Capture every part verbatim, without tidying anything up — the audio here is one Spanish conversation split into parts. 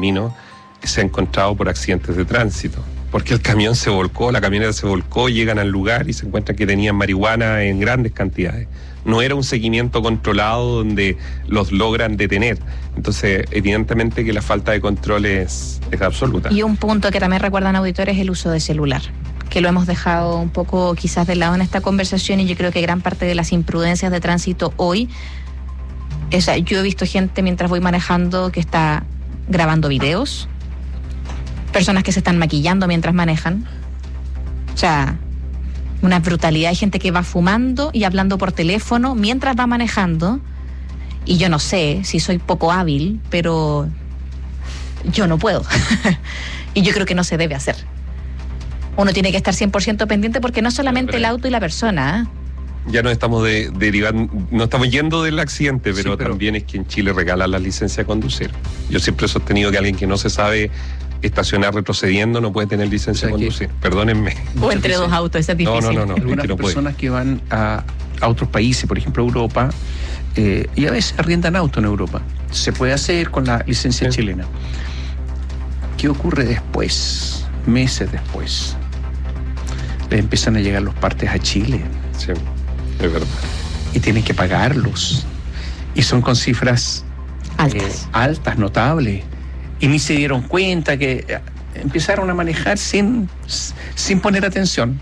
camino se ha encontrado por accidentes de tránsito. Porque el camión se volcó, la camioneta se volcó, llegan al lugar y se encuentran que tenían marihuana en grandes cantidades. No era un seguimiento controlado donde los logran detener. Entonces, evidentemente que la falta de control es, es absoluta. Y un punto que también recuerdan auditores es el uso de celular, que lo hemos dejado un poco quizás de lado en esta conversación, y yo creo que gran parte de las imprudencias de tránsito hoy, o sea, yo he visto gente mientras voy manejando que está grabando videos, personas que se están maquillando mientras manejan, o sea, una brutalidad. Hay gente que va fumando y hablando por teléfono mientras va manejando, y yo no sé si soy poco hábil, pero yo no puedo. Y yo creo que no se debe hacer. Uno tiene que estar cien por ciento pendiente, porque no solamente pero, pero, el auto y la persona, ¿eh? Ya no estamos de, derivando, no estamos yendo del accidente, pero, sí, pero también es que en Chile regalan la licencia de conducir. Yo siempre he sostenido que alguien que no se sabe estacionar retrocediendo no puede tener licencia, o sea, de conducir. Que, Perdónenme. O entre dos autos, eso es difícil. No, no, no. no Algunas es que no personas puede. que van a, a otros países, por ejemplo Europa, eh, y a veces arriendan auto en Europa. Se puede hacer con la licencia sí. chilena. ¿Qué ocurre después? Meses después. Les empiezan a llegar los partes a Chile. Sí, es verdad. Y tienen que pagarlos. Y son con cifras altas, eh, altas, notables. Y ni se dieron cuenta que empezaron a manejar sin, sin poner atención.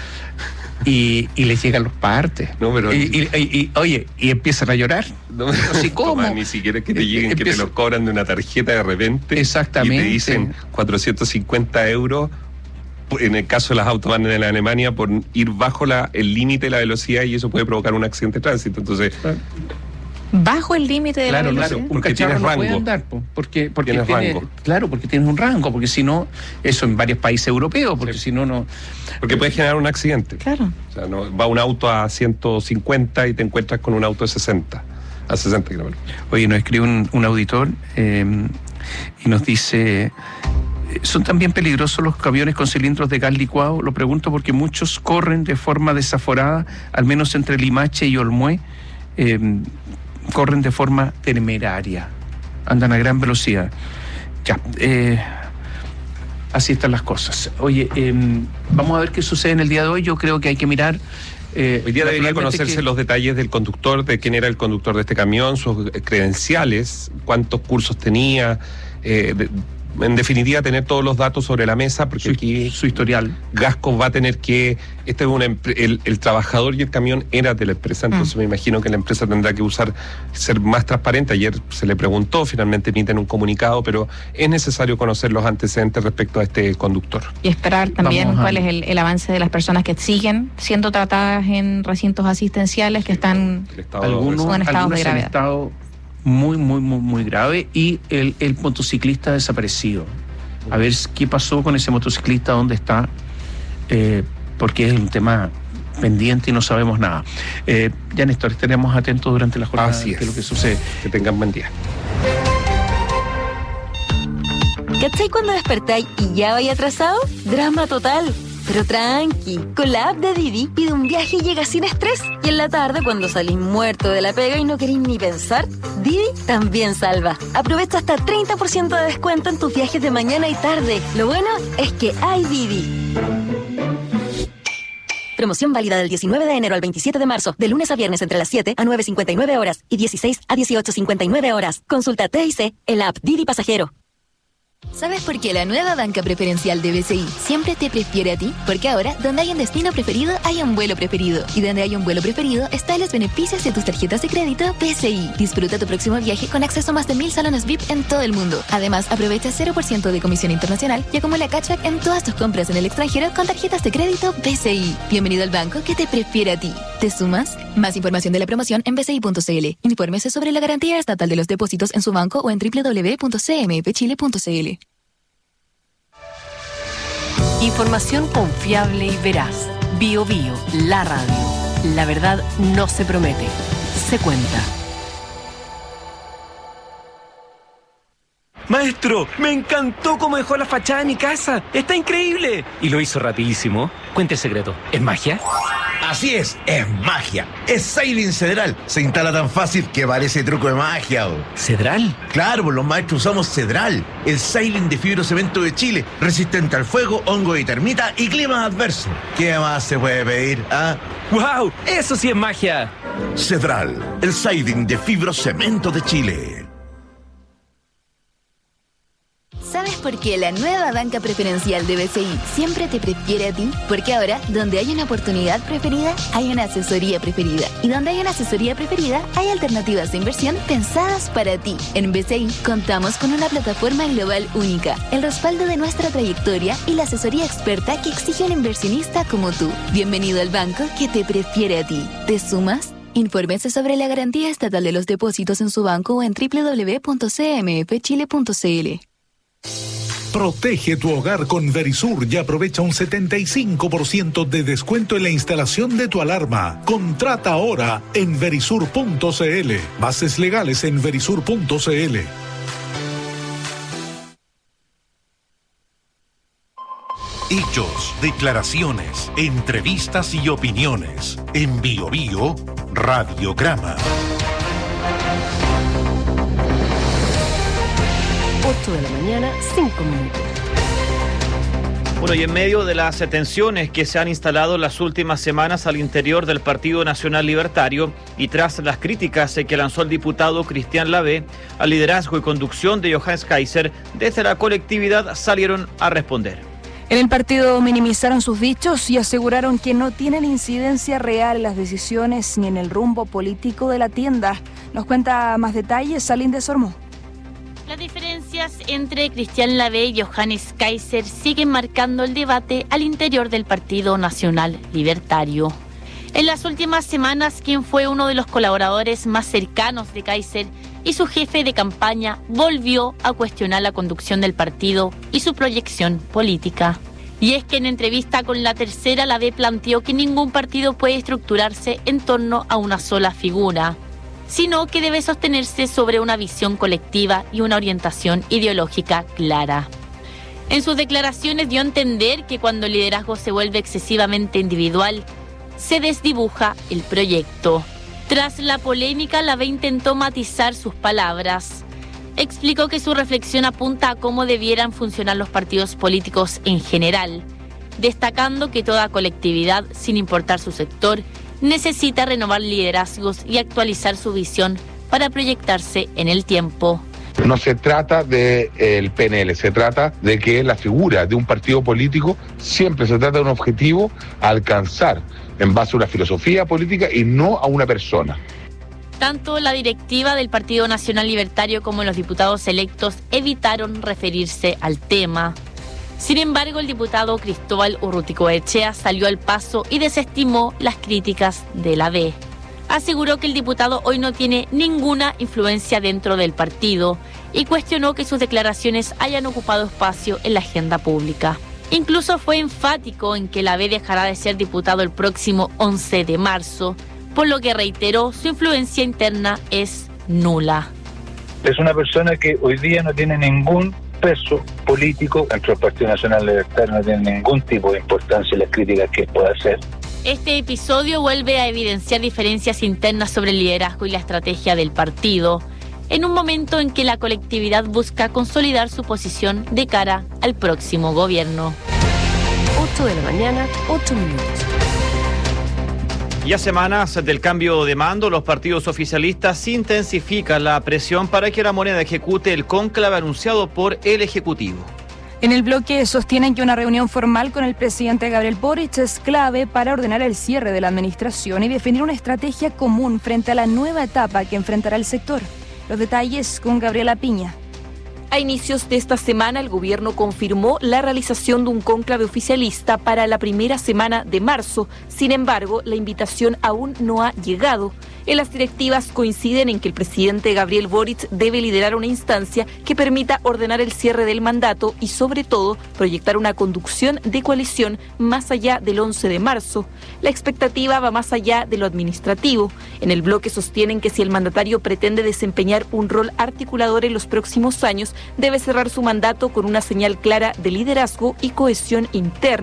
Y, y les llegan los partes. No, pero y, y, y, y, oye, y empiezan a llorar. No, no sé cómo. Ni siquiera que te lleguen, Empieza... que te lo cobran de una tarjeta de repente. Exactamente. Y te dicen cuatrocientos cincuenta euros. En el caso de las autobanes en Alemania, por ir bajo la, el límite de la velocidad, y eso puede provocar un accidente de tránsito. Entonces, bajo el límite de claro, la velocidad. Claro, porque tienes no rango. Andar, porque, porque tienes tiene, rango. Claro, porque tienes un rango, porque si no, eso en varios países europeos, porque sí. si no, no. Porque puede generar un accidente. Claro. O sea, no, va un auto a ciento cincuenta y te encuentras con un auto de sesenta, a sesenta kilómetros. Oye, nos escribe un, un auditor eh, y nos dice: ¿son también peligrosos los camiones con cilindros de gas licuado? Lo pregunto porque muchos corren de forma desaforada, al menos entre Limache y Olmué, eh, corren de forma temeraria, andan a gran velocidad. Ya, eh, así están las cosas. Oye, eh, vamos a ver qué sucede en el día de hoy. Yo creo que hay que mirar... Eh, Hoy día debería conocerse que... los detalles del conductor, de quién era el conductor de este camión, sus credenciales, cuántos cursos tenía... Eh, de, en definitiva, tener todos los datos sobre la mesa, porque su, aquí su historial. Gasco va a tener que, este es una el, el trabajador y el camión era de la empresa, entonces mm. me imagino que la empresa tendrá que usar, ser más transparente. Ayer se le preguntó, finalmente emiten un comunicado, pero es necesario conocer los antecedentes respecto a este conductor. Y esperar también Vamos cuál a... es el, el avance de las personas que siguen siendo tratadas en recintos asistenciales, que están algunos, en estados de gravedad. Estado muy, muy, muy, muy grave, y el, el motociclista desaparecido. A ver qué pasó con ese motociclista, dónde está, eh, porque es un tema pendiente y no sabemos nada. Eh, ya, Néstor, estaremos atentos durante la jornada Así es. de lo que sucede. Que tengan buen día. ¿Cachai cuando despertáis y ya vais atrasado? Drama total. Pero tranqui, con la app de Didi pide un viaje y llega sin estrés. Y en la tarde, cuando salís muerto de la pega y no querís ni pensar, Didi también salva. Aprovecha hasta treinta por ciento de descuento en tus viajes de mañana y tarde. Lo bueno es que hay Didi. Promoción válida del diecinueve de enero al veintisiete de marzo, de lunes a viernes entre las siete a nueve cincuenta y nueve horas y dieciséis a dieciocho cincuenta y nueve horas. Consulta T I C en la app Didi Pasajero. ¿Sabes por qué la nueva banca preferencial de B C I siempre te prefiere a ti? Porque ahora, donde hay un destino preferido, hay un vuelo preferido. Y donde hay un vuelo preferido, están los beneficios de tus tarjetas de crédito B C I. Disfruta tu próximo viaje con acceso a más de mil salones V I P en todo el mundo. Además, aprovecha cero por ciento de comisión internacional y acumula cashback en todas tus compras en el extranjero con tarjetas de crédito B C I. Bienvenido al banco que te prefiere a ti. ¿Te sumas? Más información de la promoción en b c i punto c l. Infórmese sobre la garantía estatal de los depósitos en su banco o en doble u doble u doble u punto c m f chile punto c l. Información confiable y veraz. Bio Bio, la radio. La verdad no se promete, se cuenta. Maestro, me encantó cómo dejó la fachada de mi casa. ¡Está increíble! Y lo hizo rapidísimo. Cuente el secreto. ¿Es magia? Así es, es magia. Es Siding Cedral. Se instala tan fácil que parece truco de magia. Oh. ¿Cedral? Claro, pues los maestros usamos Cedral, el Siding de fibrocemento de Chile, resistente al fuego, hongo y termita y climas adversos. ¿Qué más se puede pedir? ¿Ah? ¡Wow! ¡Eso sí es magia! Cedral, el Siding de fibrocemento de Chile. ¿Sabes por qué la nueva banca preferencial de B C I siempre te prefiere a ti? Porque ahora, donde hay una oportunidad preferida, hay una asesoría preferida. Y donde hay una asesoría preferida, hay alternativas de inversión pensadas para ti. En B C I contamos con una plataforma global única, el respaldo de nuestra trayectoria y la asesoría experta que exige un inversionista como tú. Bienvenido al banco que te prefiere a ti. ¿Te sumas? Infórmese sobre la garantía estatal de los depósitos en su banco o en doble u doble u doble u punto c m f chile punto c l. Protege tu hogar con Verisur y aprovecha un setenta y cinco por ciento de descuento en la instalación de tu alarma. Contrata ahora en verisur punto c l. Bases legales en verisur punto c l. Hechos, declaraciones, entrevistas y opiniones. En Bio Bio, Radiograma. ocho de la mañana, cinco minutos. Bueno, y en medio de las tensiones que se han instalado las últimas semanas al interior del Partido Nacional Libertario y tras las críticas que lanzó el diputado Cristian Lavé al liderazgo y conducción de Johannes Kaiser, desde la colectividad salieron a responder. En el partido minimizaron sus dichos y aseguraron que no tienen incidencia real en las decisiones ni en el rumbo político de la tienda. Nos cuenta más detalles Salín de Sormó. Las diferencias entre Cristian Lavé y Johannes Kaiser siguen marcando el debate al interior del Partido Nacional Libertario. En las últimas semanas, quien fue uno de los colaboradores más cercanos de Kaiser y su jefe de campaña volvió a cuestionar la conducción del partido y su proyección política. Y es que en entrevista con La Tercera, Lavé planteó que ningún partido puede estructurarse en torno a una sola figura, sino que debe sostenerse sobre una visión colectiva y una orientación ideológica clara. En sus declaraciones dio a entender que cuando el liderazgo se vuelve excesivamente individual, se desdibuja el proyecto. Tras la polémica, Lavé intentó matizar sus palabras. Explicó que su reflexión apunta a cómo debieran funcionar los partidos políticos en general, destacando que toda colectividad, sin importar su sector, necesita renovar liderazgos y actualizar su visión para proyectarse en el tiempo. No se trata del P N L, se trata de que la figura de un partido político siempre se trata de un objetivo a alcanzar en base a una filosofía política y no a una persona. Tanto la directiva del Partido Nacional Libertario como los diputados electos evitaron referirse al tema. Sin embargo, el diputado Cristóbal Urruticoechea salió al paso y desestimó las críticas de Lavé. Aseguró que el diputado hoy no tiene ninguna influencia dentro del partido y cuestionó que sus declaraciones hayan ocupado espacio en la agenda pública. Incluso fue enfático en que Lavé dejará de ser diputado el próximo once de marzo, por lo que reiteró su influencia interna es nula. Es una persona que hoy día no tiene ningún peso político dentro del Partido Nacional Libertario, no tiene ningún tipo de importancia en las críticas que pueda hacer. Este episodio vuelve a evidenciar diferencias internas sobre el liderazgo y la estrategia del partido, en un momento en que la colectividad busca consolidar su posición de cara al próximo gobierno. ocho de la mañana, ocho minutos. Y a semanas del cambio de mando, los partidos oficialistas intensifican la presión para que la moneda ejecute el cónclave anunciado por el Ejecutivo. En el bloque sostienen que una reunión formal con el presidente Gabriel Boric es clave para ordenar el cierre de la administración y definir una estrategia común frente a la nueva etapa que enfrentará el sector. Los detalles con Gabriela Piña. A inicios de esta semana, el gobierno confirmó la realización de un cónclave oficialista para la primera semana de marzo. Sin embargo, la invitación aún no ha llegado. En las directivas coinciden en que el presidente Gabriel Boric debe liderar una instancia que permita ordenar el cierre del mandato y, sobre todo, proyectar una conducción de coalición más allá del once de marzo. La expectativa va más allá de lo administrativo. En el bloque sostienen que si el mandatario pretende desempeñar un rol articulador en los próximos años, debe cerrar su mandato con una señal clara de liderazgo y cohesión interna.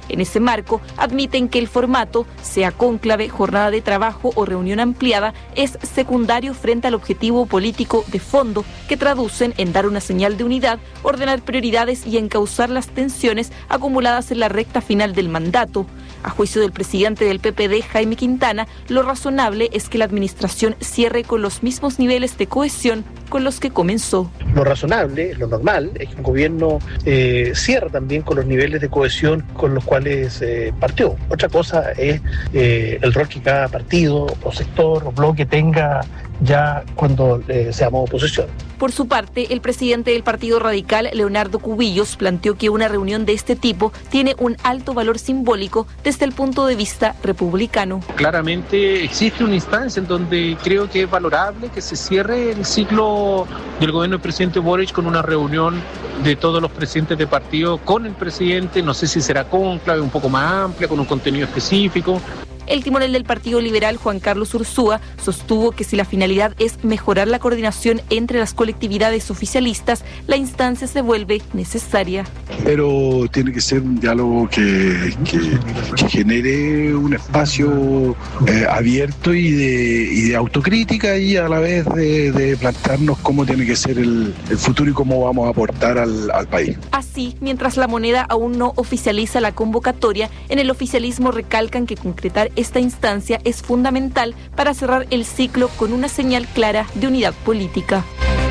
En ese marco, admiten que el formato, sea cónclave, jornada de trabajo o reunión ampliada, es secundario frente al objetivo político de fondo, que traducen en dar una señal de unidad, ordenar prioridades y encauzar las tensiones acumuladas en la recta final del mandato. A juicio del presidente del P P D, Jaime Quintana, lo razonable es que la administración cierre con los mismos niveles de cohesión con los que comenzó. Lo razonable, lo normal, es que un gobierno eh, cierre también con los niveles de cohesión con los cuales eh, partió. Otra cosa es eh, el rol que cada partido o sector o bloque tenga ya cuando eh, seamos oposición. Por su parte, el presidente del Partido Radical, Leonardo Cubillos, planteó que una reunión de este tipo tiene un alto valor simbólico desde el punto de vista republicano. Claramente existe una instancia en donde creo que es valorable que se cierre el ciclo del gobierno del presidente Boric con una reunión de todos los presidentes de partido con el presidente, no sé si será cónclave, un poco más amplia, con un contenido específico. El timonel del Partido Liberal, Juan Carlos Ursúa, sostuvo que si la finalidad es mejorar la coordinación entre las colectividades oficialistas, la instancia se vuelve necesaria. Pero tiene que ser un diálogo que, que, que genere un espacio eh, abierto y de, y de autocrítica y a la vez de, de plantearnos cómo tiene que ser el, el futuro y cómo vamos a aportar al, al país. Así, mientras la moneda aún no oficializa la convocatoria, en el oficialismo recalcan que concretar esta instancia es fundamental para cerrar el ciclo con una señal clara de unidad política.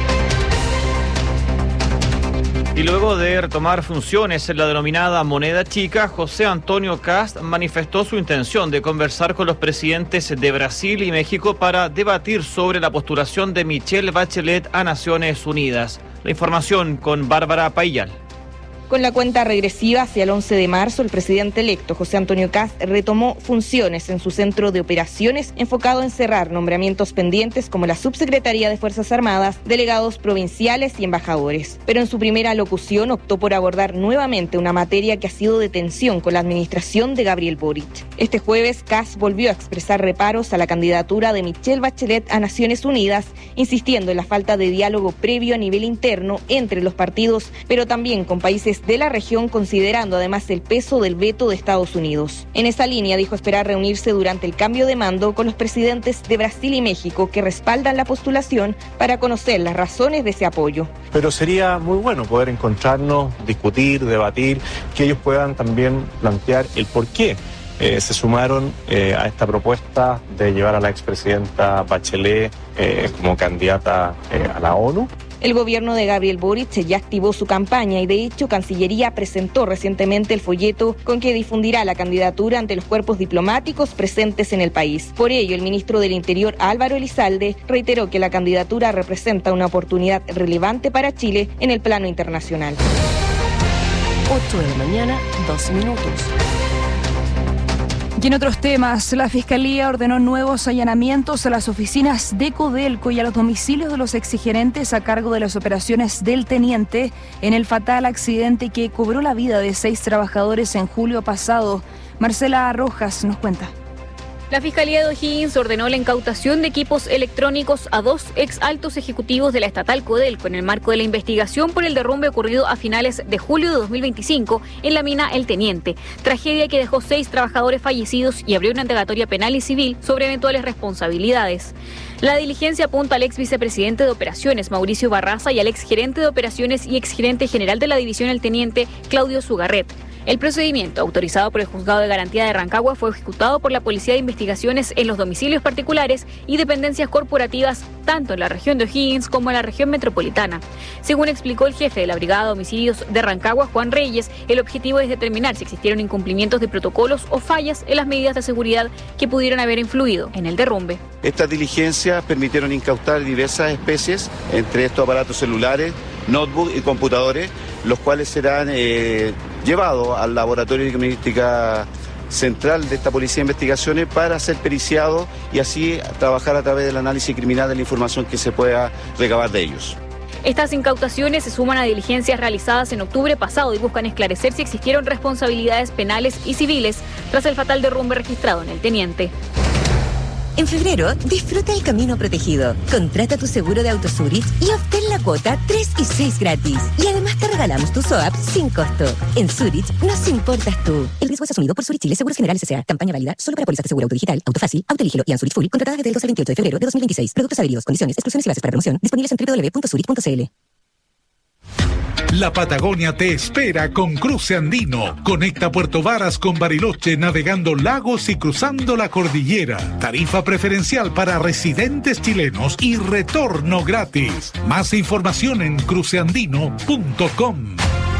Y luego de retomar funciones en la denominada moneda chica, José Antonio Kast manifestó su intención de conversar con los presidentes de Brasil y México para debatir sobre la postulación de Michelle Bachelet a Naciones Unidas. La información con Bárbara Paillal. Con la cuenta regresiva hacia el once de marzo, el presidente electo José Antonio Kast retomó funciones en su centro de operaciones enfocado en cerrar nombramientos pendientes como la subsecretaría de Fuerzas Armadas, delegados provinciales y embajadores. Pero en su primera locución optó por abordar nuevamente una materia que ha sido de tensión con la administración de Gabriel Boric. Este jueves, Kast volvió a expresar reparos a la candidatura de Michelle Bachelet a Naciones Unidas, insistiendo en la falta de diálogo previo a nivel interno entre los partidos, pero también con países de la región, considerando además el peso del veto de Estados Unidos. En esa línea dijo esperar reunirse durante el cambio de mando con los presidentes de Brasil y México que respaldan la postulación para conocer las razones de ese apoyo. Pero sería muy bueno poder encontrarnos, discutir, debatir, que ellos puedan también plantear el por qué eh, se sumaron eh, a esta propuesta de llevar a la expresidenta Bachelet eh, como candidata eh, a la ONU. El gobierno de Gabriel Boric ya activó su campaña y de hecho Cancillería presentó recientemente el folleto con que difundirá la candidatura ante los cuerpos diplomáticos presentes en el país. Por ello, el ministro del Interior, Álvaro Elizalde, reiteró que la candidatura representa una oportunidad relevante para Chile en el plano internacional. ocho de la mañana, dos minutos. Y en otros temas, la Fiscalía ordenó nuevos allanamientos a las oficinas de Codelco y a los domicilios de los exgerentes a cargo de las operaciones del Teniente en el fatal accidente que cobró la vida de seis trabajadores en julio pasado. Marcela Rojas nos cuenta. La Fiscalía de O'Higgins ordenó la incautación de equipos electrónicos a dos ex altos ejecutivos de la estatal Codelco en el marco de la investigación por el derrumbe ocurrido a finales de julio de dos mil veinticinco en la mina El Teniente, tragedia que dejó seis trabajadores fallecidos y abrió una indagatoria penal y civil sobre eventuales responsabilidades. La diligencia apunta al ex vicepresidente de operaciones, Mauricio Barraza, y al ex gerente de operaciones y ex gerente general de la división El Teniente, Claudio Zugarret. El procedimiento, autorizado por el Juzgado de Garantía de Rancagua, fue ejecutado por la Policía de Investigaciones en los domicilios particulares y dependencias corporativas, tanto en la región de O'Higgins como en la región metropolitana. Según explicó el jefe de la Brigada de Homicidios de Rancagua, Juan Reyes, el objetivo es determinar si existieron incumplimientos de protocolos o fallas en las medidas de seguridad que pudieron haber influido en el derrumbe. Estas diligencias permitieron incautar diversas especies, entre estos aparatos celulares, notebooks y computadores, los cuales serán eh, llevados al Laboratorio de Criminalística Central de esta Policía de Investigaciones para ser periciados y así trabajar a través del análisis criminal de la información que se pueda recabar de ellos. Estas incautaciones se suman a diligencias realizadas en octubre pasado y buscan esclarecer si existieron responsabilidades penales y civiles tras el fatal derrumbe registrado en El Teniente. En febrero, disfruta el camino protegido. Contrata tu seguro de auto Zurich y obtén la cuota tres y seis gratis. Y además te regalamos tu S O A P sin costo. En Zurich nos importas tú. El riesgo es asumido por Zurich Chile Seguros Generales S A. Campaña válida solo para pólizas de seguro auto digital, auto fácil, auto Eligio y Zurich Full, contratadas desde el doce al veintiocho de febrero de dos mil veintiséis. Productos adheridos, condiciones, exclusiones y bases para promoción disponibles en doble u doble u doble u punto zurich punto c l. La Patagonia te espera con Cruce Andino. Conecta Puerto Varas con Bariloche navegando lagos y cruzando la cordillera. Tarifa preferencial para residentes chilenos y retorno gratis. Más información en cruce andino punto com.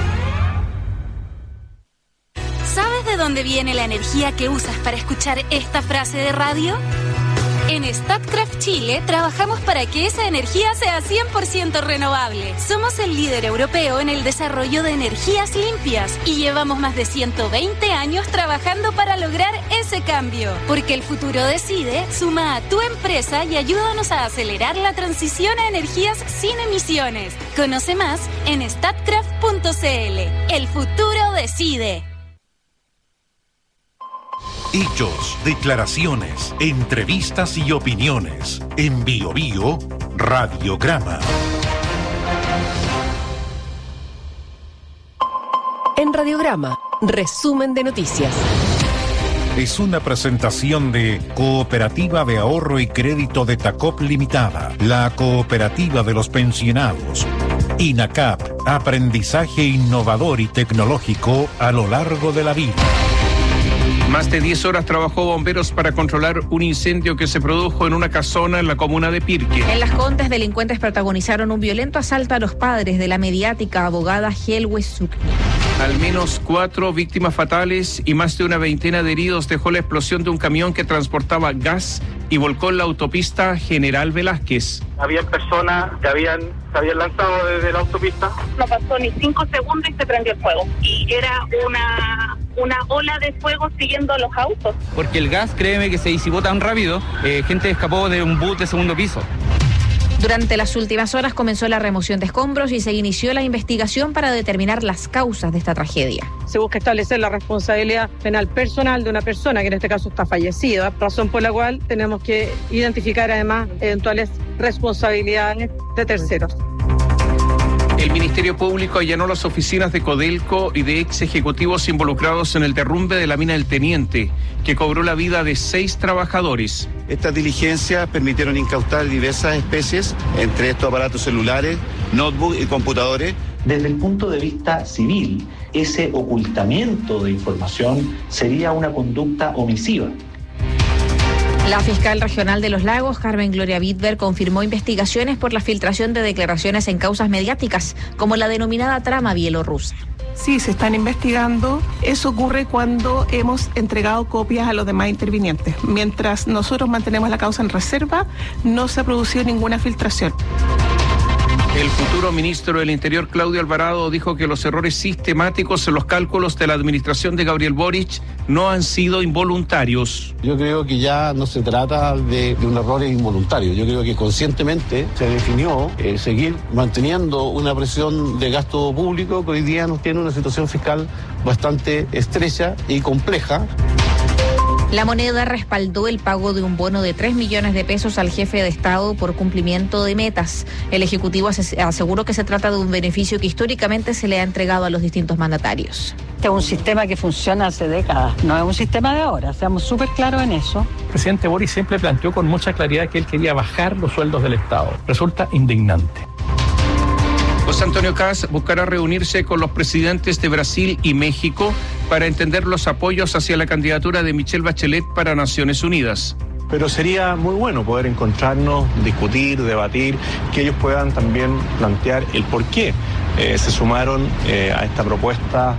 ¿Sabes de dónde viene la energía que usas para escuchar esta frase de radio? En Statkraft Chile trabajamos para que esa energía sea cien por ciento renovable. Somos el líder europeo en el desarrollo de energías limpias y llevamos más de ciento veinte años trabajando para lograr ese cambio. Porque el futuro decide, suma a tu empresa y ayúdanos a acelerar la transición a energías sin emisiones. Conoce más en statkraft punto c l. El futuro decide. Hechos, declaraciones, entrevistas y opiniones. En BioBio, Radiograma. En Radiograma, resumen de noticias. Es una presentación de Cooperativa de Ahorro y Crédito de Tacop Limitada, la cooperativa de los pensionados. INACAP, aprendizaje innovador y tecnológico a lo largo de la vida. Más de diez horas trabajó bomberos para controlar un incendio que se produjo en una casona en la comuna de Pirque. En Las Condes, delincuentes protagonizaron un violento asalto a los padres de la mediática abogada Helwe Sukni. Al menos cuatro víctimas fatales y más de una veintena de heridos dejó la explosión de un camión que transportaba gas y volcó en la autopista General Velázquez. Habían personas que habían, se habían lanzado desde la autopista. No pasó ni cinco segundos y se prendió el fuego. Y era una... una ola de fuego siguiendo a los autos. Porque el gas, créeme que se disipó tan rápido, eh, gente escapó de un bus de segundo piso. Durante las últimas horas comenzó la remoción de escombros y se inició la investigación para determinar las causas de esta tragedia. Se busca establecer la responsabilidad penal personal de una persona que en este caso está fallecida, razón por la cual tenemos que identificar además eventuales responsabilidades de terceros. El Ministerio Público allanó las oficinas de Codelco y de ex ejecutivos involucrados en el derrumbe de la mina El Teniente, que cobró la vida de seis trabajadores. Estas diligencias permitieron incautar diversas especies, entre estos aparatos celulares, notebooks y computadores. Desde el punto de vista civil, ese ocultamiento de información sería una conducta omisiva. La fiscal regional de Los Lagos, Carmen Gloria Wittberg, confirmó investigaciones por la filtración de declaraciones en causas mediáticas, como la denominada trama bielorrusa. Sí, se están investigando. Eso ocurre cuando hemos entregado copias a los demás intervinientes. Mientras nosotros mantenemos la causa en reserva, no se ha producido ninguna filtración. El futuro ministro del Interior, Claudio Alvarado, dijo que los errores sistemáticos en los cálculos de la administración de Gabriel Boric no han sido involuntarios. Yo creo que ya no se trata de, de un error involuntario. Yo creo que conscientemente se definió eh, seguir manteniendo una presión de gasto público que hoy día nos tiene una situación fiscal bastante estrecha y compleja. La Moneda respaldó el pago de un bono de tres millones de pesos al jefe de Estado por cumplimiento de metas. El Ejecutivo aseguró que se trata de un beneficio que históricamente se le ha entregado a los distintos mandatarios. Este es un sistema que funciona hace décadas, no es un sistema de ahora, seamos súper claros en eso. El presidente Boric siempre planteó con mucha claridad que él quería bajar los sueldos del Estado. Resulta indignante. José Antonio Kast buscará reunirse con los presidentes de Brasil y México para entender los apoyos hacia la candidatura de Michelle Bachelet para Naciones Unidas. Pero sería muy bueno poder encontrarnos, discutir, debatir, que ellos puedan también plantear el por qué eh, se sumaron eh, a esta propuesta.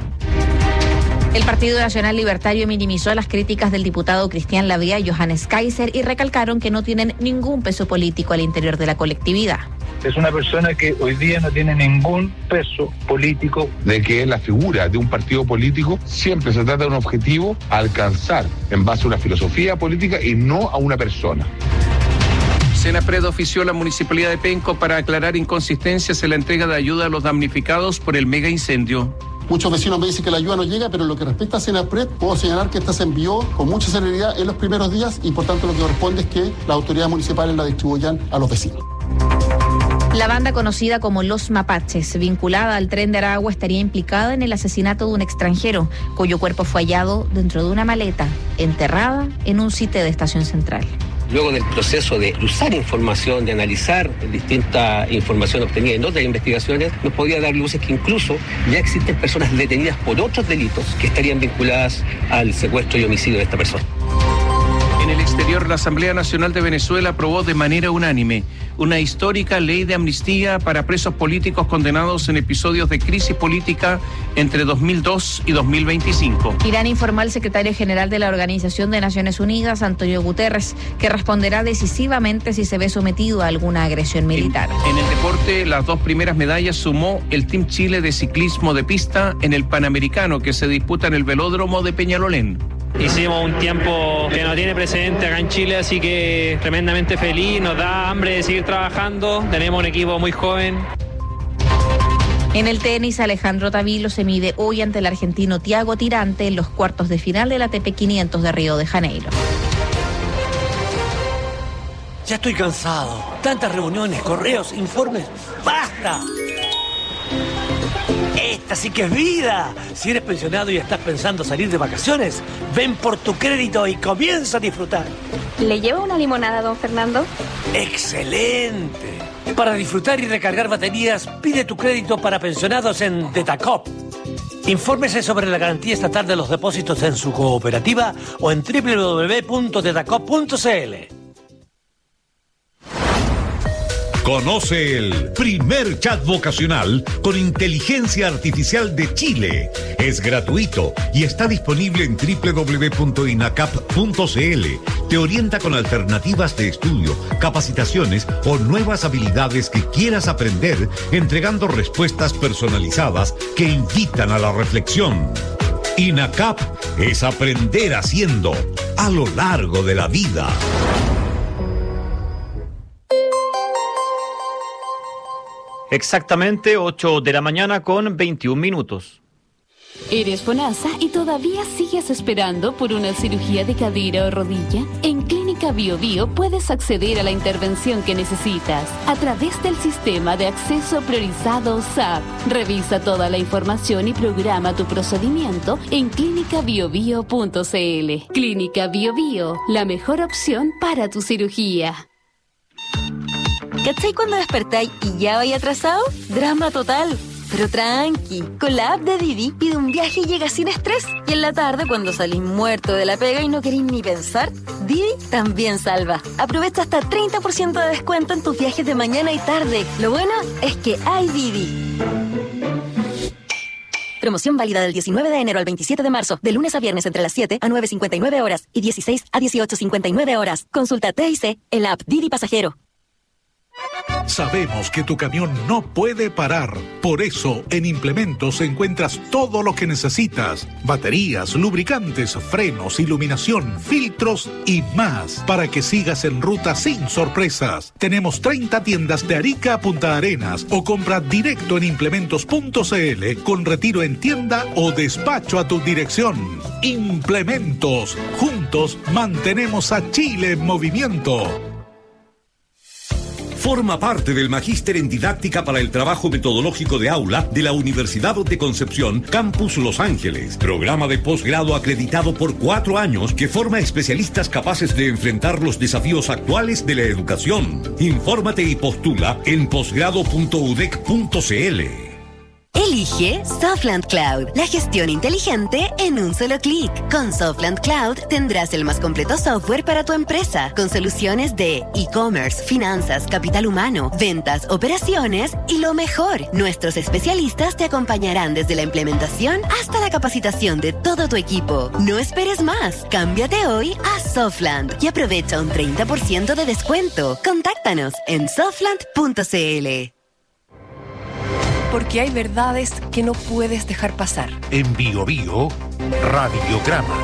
El Partido Nacional Libertario minimizó las críticas del diputado Cristian Lavía y Johannes Kaiser y recalcaron que no tienen ningún peso político al interior de la colectividad. Es una persona que hoy día no tiene ningún peso político. De que la figura de un partido político siempre se trata de un objetivo a alcanzar en base a una filosofía política y no a una persona. Senapred ofició a la Municipalidad de Penco para aclarar inconsistencias en la entrega de ayuda a los damnificados por el mega incendio. Muchos vecinos me dicen que la ayuda no llega, pero en lo que respecta a Senapred, puedo señalar que esta se envió con mucha celeridad en los primeros días y por tanto lo que corresponde es que las autoridades municipales la distribuyan a los vecinos. La banda conocida como Los Mapaches, vinculada al Tren de Aragua, estaría implicada en el asesinato de un extranjero, cuyo cuerpo fue hallado dentro de una maleta, enterrada en un sitio de Estación Central. Luego del proceso de cruzar información, de analizar distinta información obtenida en otras investigaciones, nos podría dar luces que incluso ya existen personas detenidas por otros delitos que estarían vinculadas al secuestro y homicidio de esta persona. En el exterior, la Asamblea Nacional de Venezuela aprobó de manera unánime una histórica ley de amnistía para presos políticos condenados en episodios de crisis política entre dos mil dos y dos mil veinticinco. Irán informó al secretario general de la Organización de Naciones Unidas, Antonio Guterres, que responderá decisivamente si se ve sometido a alguna agresión militar. En, en el deporte, las dos primeras medallas sumó el Team Chile de ciclismo de pista en el Panamericano, que se disputa en el velódromo de Peñalolén. Hicimos un tiempo que no tiene precedente acá en Chile, así que tremendamente feliz, nos da hambre de seguir trabajando, tenemos un equipo muy joven. En el tenis, Alejandro Tavilo se mide hoy ante el argentino Thiago Tirante en los cuartos de final de la A T P quinientos de Río de Janeiro. Ya estoy cansado, tantas reuniones, correos, informes, ¡basta! Esta sí que es vida. Si eres pensionado y estás pensando salir de vacaciones, ven por tu crédito y comienza a disfrutar. ¿Le lleva una limonada, don Fernando? ¡Excelente! Para disfrutar y recargar baterías, pide tu crédito para pensionados en Detacop. Infórmese sobre la garantía estatal de los depósitos en su cooperativa o en doble u doble u doble u punto detacop punto c l. Conoce el primer chat vocacional con inteligencia artificial de Chile. Es gratuito y está disponible en doble u doble u doble u punto inacap punto c l. Te orienta con alternativas de estudio, capacitaciones o nuevas habilidades que quieras aprender, entregando respuestas personalizadas que invitan a la reflexión. INACAP es aprender haciendo a lo largo de la vida. Exactamente ocho de la mañana con veintiún minutos. ¿Eres FONASA y todavía sigues esperando por una cirugía de cadera o rodilla? En Clínica Bio Bio puedes acceder a la intervención que necesitas a través del sistema de acceso priorizado S A P. Revisa toda la información y programa tu procedimiento en clínica bio bio punto c l. Clínica Bio Bio, la mejor opción para tu cirugía. ¿Cachai cuando despertáis y ya vais atrasado? Drama total. Pero tranqui, con la app de Didi pide un viaje y llega sin estrés. Y en la tarde, cuando salís muerto de la pega y no queréis ni pensar, Didi también salva. Aprovecha hasta treinta por ciento de descuento en tus viajes de mañana y tarde. Lo bueno es que hay Didi. Promoción válida del diecinueve de enero al veintisiete de marzo, de lunes a viernes entre las siete a nueve cincuenta y nueve horas y dieciséis a dieciocho cincuenta y nueve horas. Consulta T I C en la app Didi Pasajero. Sabemos que tu camión no puede parar. Por eso, en Implementos encuentras todo lo que necesitas. Baterías, lubricantes, frenos, iluminación, filtros y más. Para que sigas en ruta sin sorpresas. Tenemos treinta tiendas de Arica a Punta Arenas o compra directo en implementos punto c l con retiro en tienda o despacho a tu dirección. Implementos. Juntos mantenemos a Chile en movimiento. Forma parte del Magíster en Didáctica para el Trabajo Metodológico de Aula de la Universidad de Concepción, Campus Los Ángeles. Programa de posgrado acreditado por cuatro años que forma especialistas capaces de enfrentar los desafíos actuales de la educación. Infórmate y postula en posgrado punto u d e c punto c l. Elige Softland Cloud, la gestión inteligente en un solo clic. Con Softland Cloud tendrás el más completo software para tu empresa, con soluciones de e-commerce, finanzas, capital humano, ventas, operaciones y lo mejor, nuestros especialistas te acompañarán desde la implementación hasta la capacitación de todo tu equipo. No esperes más, cámbiate hoy a Softland y aprovecha un treinta por ciento de descuento. Contáctanos en softland punto c l. Porque hay verdades que no puedes dejar pasar. En Bio Bio, Radiograma.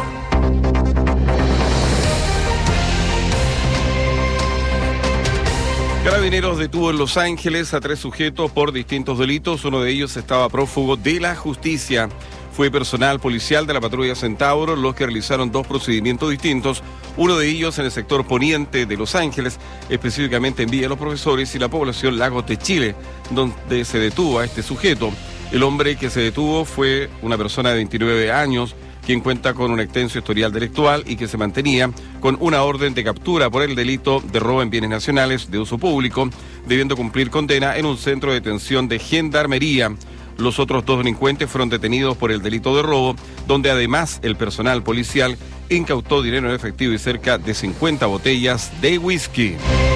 Carabineros detuvo en Los Ángeles a tres sujetos por distintos delitos. Uno de ellos estaba prófugo de la justicia. Fue personal policial de la patrulla Centauro los que realizaron dos procedimientos distintos, uno de ellos en el sector poniente de Los Ángeles, específicamente en Villa de los Profesores y la población Lagos de Chile, donde se detuvo a este sujeto. El hombre que se detuvo fue una persona de veintinueve años, quien cuenta con un extenso historial delictual y que se mantenía con una orden de captura por el delito de robo en bienes nacionales de uso público, debiendo cumplir condena en un centro de detención de Gendarmería. Los otros dos delincuentes fueron detenidos por el delito de robo, donde además el personal policial incautó dinero en efectivo y cerca de cincuenta botellas de whisky.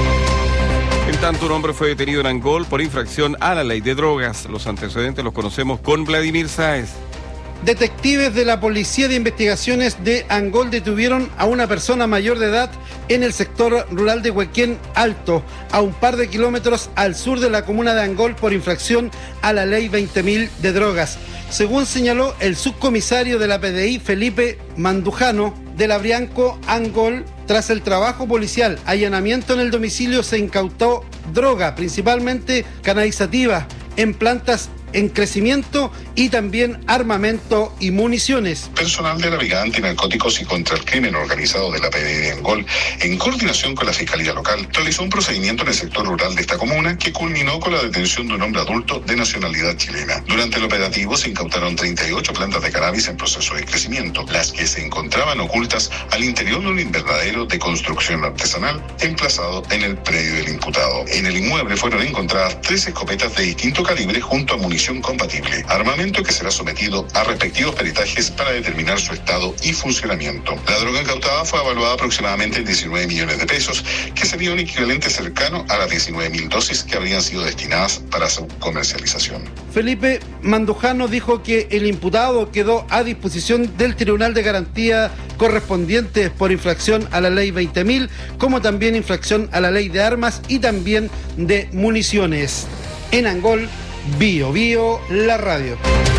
En tanto, un hombre fue detenido en Angol por infracción a la ley de drogas. Los antecedentes los conocemos con Vladimir Sáez. Detectives de la Policía de Investigaciones de Angol detuvieron a una persona mayor de edad en el sector rural de Huequén Alto, a un par de kilómetros al sur de la comuna de Angol por infracción a la ley veinte mil de drogas. Según señaló el subcomisario de la P D I, Felipe Mandujano, de la Brianco Angol, tras el trabajo policial, allanamiento en el domicilio, se incautó droga, principalmente cannabisativa, en plantas en crecimiento y también armamento y municiones. Personal de la Brigada Antinarcóticos y contra el Crimen Organizado de la P D I de Angol, en coordinación con la Fiscalía Local, realizó un procedimiento en el sector rural de esta comuna que culminó con la detención de un hombre adulto de nacionalidad chilena. Durante el operativo se incautaron treinta y ocho plantas de cannabis en proceso de crecimiento, las que se encontraban ocultas al interior de un invernadero de construcción artesanal emplazado en el predio del imputado. En el inmueble fueron encontradas tres escopetas de distinto calibre junto a munición compatible, armamento que será sometido a respectivos peritajes para determinar su estado y funcionamiento. La droga incautada fue evaluada aproximadamente en diecinueve millones de pesos, que sería un equivalente cercano a las diecinueve mil dosis que habrían sido destinadas para su comercialización. Felipe Mandujano dijo que el imputado quedó a disposición del Tribunal de Garantía correspondiente por infracción a la ley veinte mil, como también infracción a la ley de armas y también de municiones. En Angol, Bio Bio, la radio.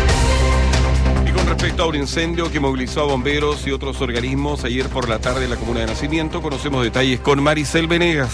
Y con respecto a un incendio que movilizó a bomberos y otros organismos ayer por la tarde en la comuna de Nacimiento, conocemos detalles con Maricel Venegas.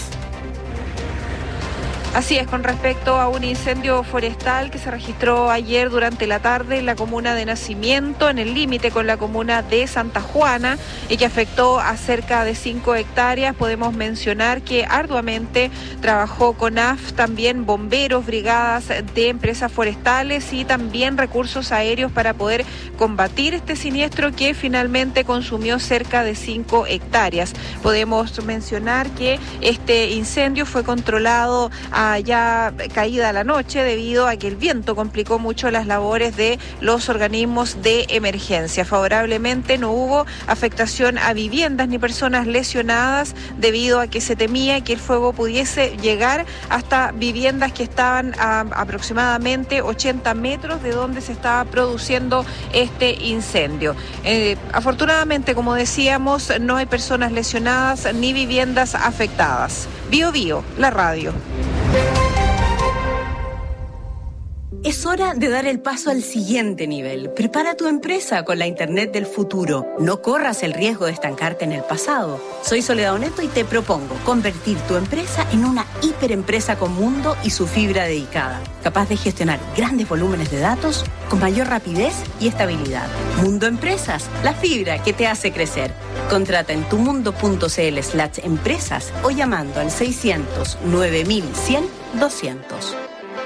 Así es, con respecto a un incendio forestal que se registró ayer durante la tarde en la comuna de Nacimiento, en el límite con la comuna de Santa Juana, y que afectó a cerca de cinco hectáreas. Podemos mencionar que arduamente trabajó CONAF, también bomberos, brigadas de empresas forestales y también recursos aéreos para poder combatir este siniestro que finalmente consumió cerca de cinco hectáreas. Podemos mencionar que este incendio fue controlado a ya caída la noche debido a que el viento complicó mucho las labores de los organismos de emergencia. Favorablemente no hubo afectación a viviendas ni personas lesionadas debido a que se temía que el fuego pudiese llegar hasta viviendas que estaban a aproximadamente ochenta metros de donde se estaba produciendo este incendio. Eh, afortunadamente, como decíamos, no hay personas lesionadas ni viviendas afectadas. Bio Bio, la radio. Es hora de dar el paso al siguiente nivel. Prepara tu empresa con la Internet del futuro. No corras el riesgo de estancarte en el pasado. Soy Soledad Oneto y te propongo convertir tu empresa en una hiperempresa con mundo y su fibra dedicada, capaz de gestionar grandes volúmenes de datos con mayor rapidez y estabilidad. Mundo Empresas, la fibra que te hace crecer. Contrata en tumundo.cl slash empresas o llamando al seiscientos nueve mil cien doscientos.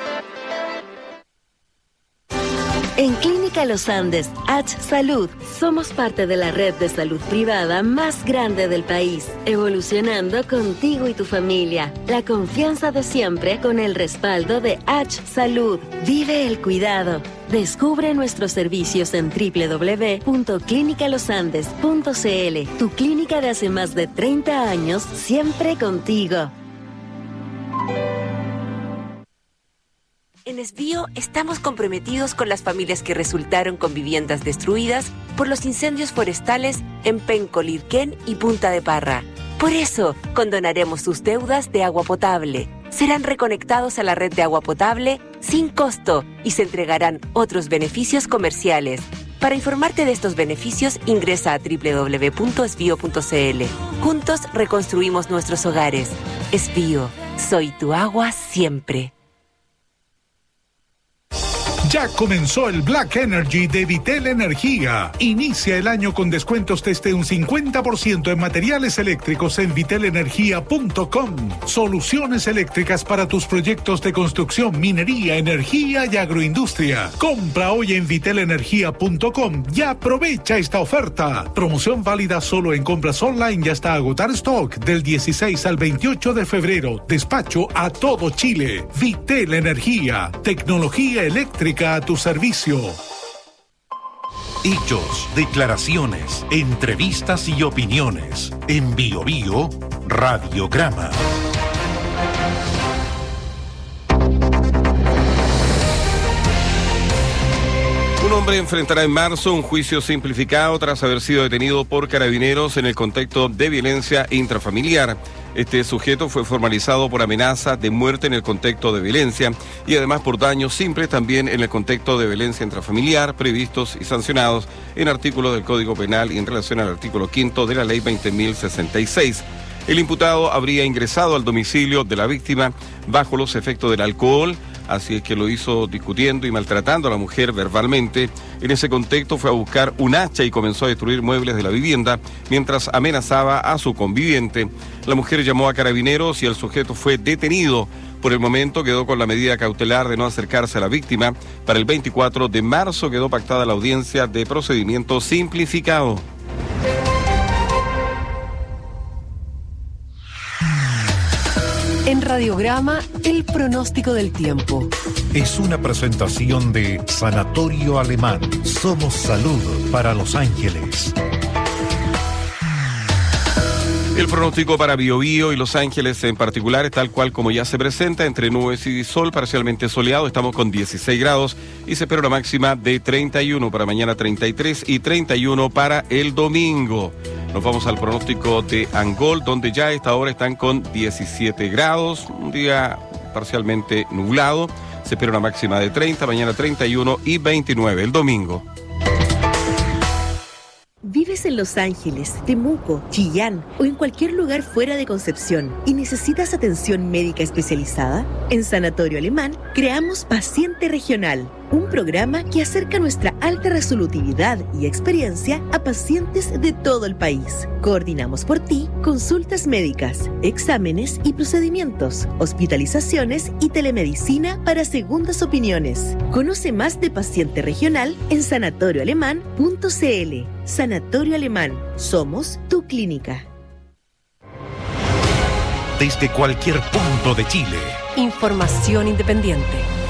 En Clínica Los Andes, H Salud, somos parte de la red de salud privada más grande del país, evolucionando contigo y tu familia. La confianza de siempre con el respaldo de H Salud. Vive el cuidado. Descubre nuestros servicios en doble u doble u doble u punto clínica los andes punto c l. Tu clínica de hace más de treinta años, siempre contigo. En Esbio estamos comprometidos con las familias que resultaron con viviendas destruidas por los incendios forestales en Penco, Lirquén y Punta de Parra. Por eso, condonaremos sus deudas de agua potable. Serán reconectados a la red de agua potable sin costo y se entregarán otros beneficios comerciales. Para informarte de estos beneficios, ingresa a doble u doble u doble u punto esbio punto c l. Juntos reconstruimos nuestros hogares. Esbio. Soy tu agua siempre. Ya comenzó el Black Energy de Vitel Energía. Inicia el año con descuentos desde un cincuenta por ciento en materiales eléctricos en vitel energía punto com. Soluciones eléctricas para tus proyectos de construcción, minería, energía y agroindustria. Compra hoy en vitel energía punto com y aprovecha esta oferta. Promoción válida solo en compras online y hasta agotar stock del dieciséis al veintiocho de febrero. Despacho a todo Chile. Vitel Energía. Tecnología eléctrica a tu servicio. Hechos, declaraciones, entrevistas y opiniones. En Bio Bio, Radiograma. Un hombre enfrentará en marzo un juicio simplificado tras haber sido detenido por carabineros en el contexto de violencia intrafamiliar. Este sujeto fue formalizado por amenaza de muerte en el contexto de violencia y además por daños simples también en el contexto de violencia intrafamiliar, previstos y sancionados en artículos del Código Penal y en relación al artículo quinto de la Ley veinte mil sesenta y seis. El imputado habría ingresado al domicilio de la víctima bajo los efectos del alcohol, así es que lo hizo discutiendo y maltratando a la mujer verbalmente. En ese contexto fue a buscar un hacha y comenzó a destruir muebles de la vivienda mientras amenazaba a su conviviente. La mujer llamó a carabineros y el sujeto fue detenido. Por el momento quedó con la medida cautelar de no acercarse a la víctima. Para el veinticuatro de marzo quedó pactada la audiencia de procedimiento simplificado. En Radiograma, el pronóstico del tiempo. Es una presentación de Sanatorio Alemán. Somos salud para Los Ángeles. El pronóstico para Biobío y Los Ángeles en particular es tal cual como ya se presenta, entre nubes y sol, parcialmente soleado. Estamos con dieciséis grados y se espera una máxima de treinta y uno para mañana, treinta y tres y treinta y uno para el domingo. Nos vamos al pronóstico de Angol, donde ya a esta hora están con diecisiete grados, un día parcialmente nublado. Se espera una máxima de treinta, mañana treinta y uno y veintinueve el domingo. ¿Vives en Los Ángeles, Temuco, Chillán o en cualquier lugar fuera de Concepción y necesitas atención médica especializada? En Sanatorio Alemán creamos Paciente Regional, un programa que acerca nuestra alta resolutividad y experiencia a pacientes de todo el país. Coordinamos por ti consultas médicas, exámenes y procedimientos, hospitalizaciones y telemedicina para segundas opiniones. Conoce más de Paciente Regional en sanatorio alemán punto c l. Sanatorio Alemán. Somos tu clínica. Desde cualquier punto de Chile. Información independiente.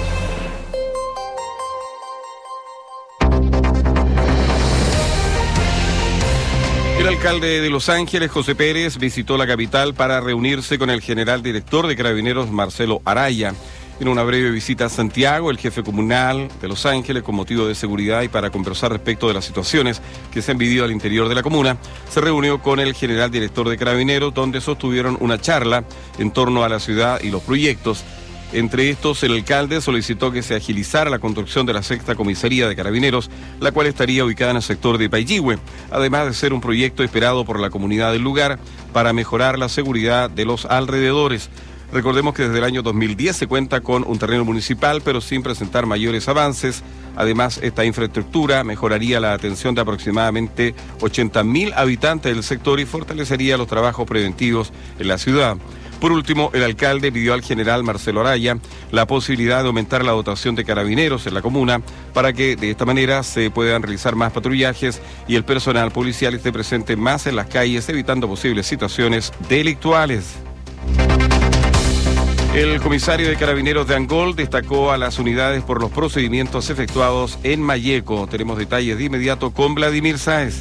El alcalde de Los Ángeles, José Pérez, visitó la capital para reunirse con el general director de Carabineros, Marcelo Araya. En una breve visita a Santiago, el jefe comunal de Los Ángeles, con motivo de seguridad y para conversar respecto de las situaciones que se han vivido al interior de la comuna, se reunió con el general director de Carabineros, donde sostuvieron una charla en torno a la ciudad y los proyectos. Entre estos, el alcalde solicitó que se agilizara la construcción de la sexta comisaría de Carabineros, la cual estaría ubicada en el sector de Paillihue, además de ser un proyecto esperado por la comunidad del lugar para mejorar la seguridad de los alrededores. Recordemos que desde el año dos mil diez se cuenta con un terreno municipal, pero sin presentar mayores avances. Además, esta infraestructura mejoraría la atención de aproximadamente ochenta mil habitantes del sector y fortalecería los trabajos preventivos en la ciudad. Por último, el alcalde pidió al general Marcelo Araya la posibilidad de aumentar la dotación de carabineros en la comuna para que de esta manera se puedan realizar más patrullajes y el personal policial esté presente más en las calles, evitando posibles situaciones delictuales. El comisario de Carabineros de Angol destacó a las unidades por los procedimientos efectuados en Malleco. Tenemos detalles de inmediato con Vladimir Sáez.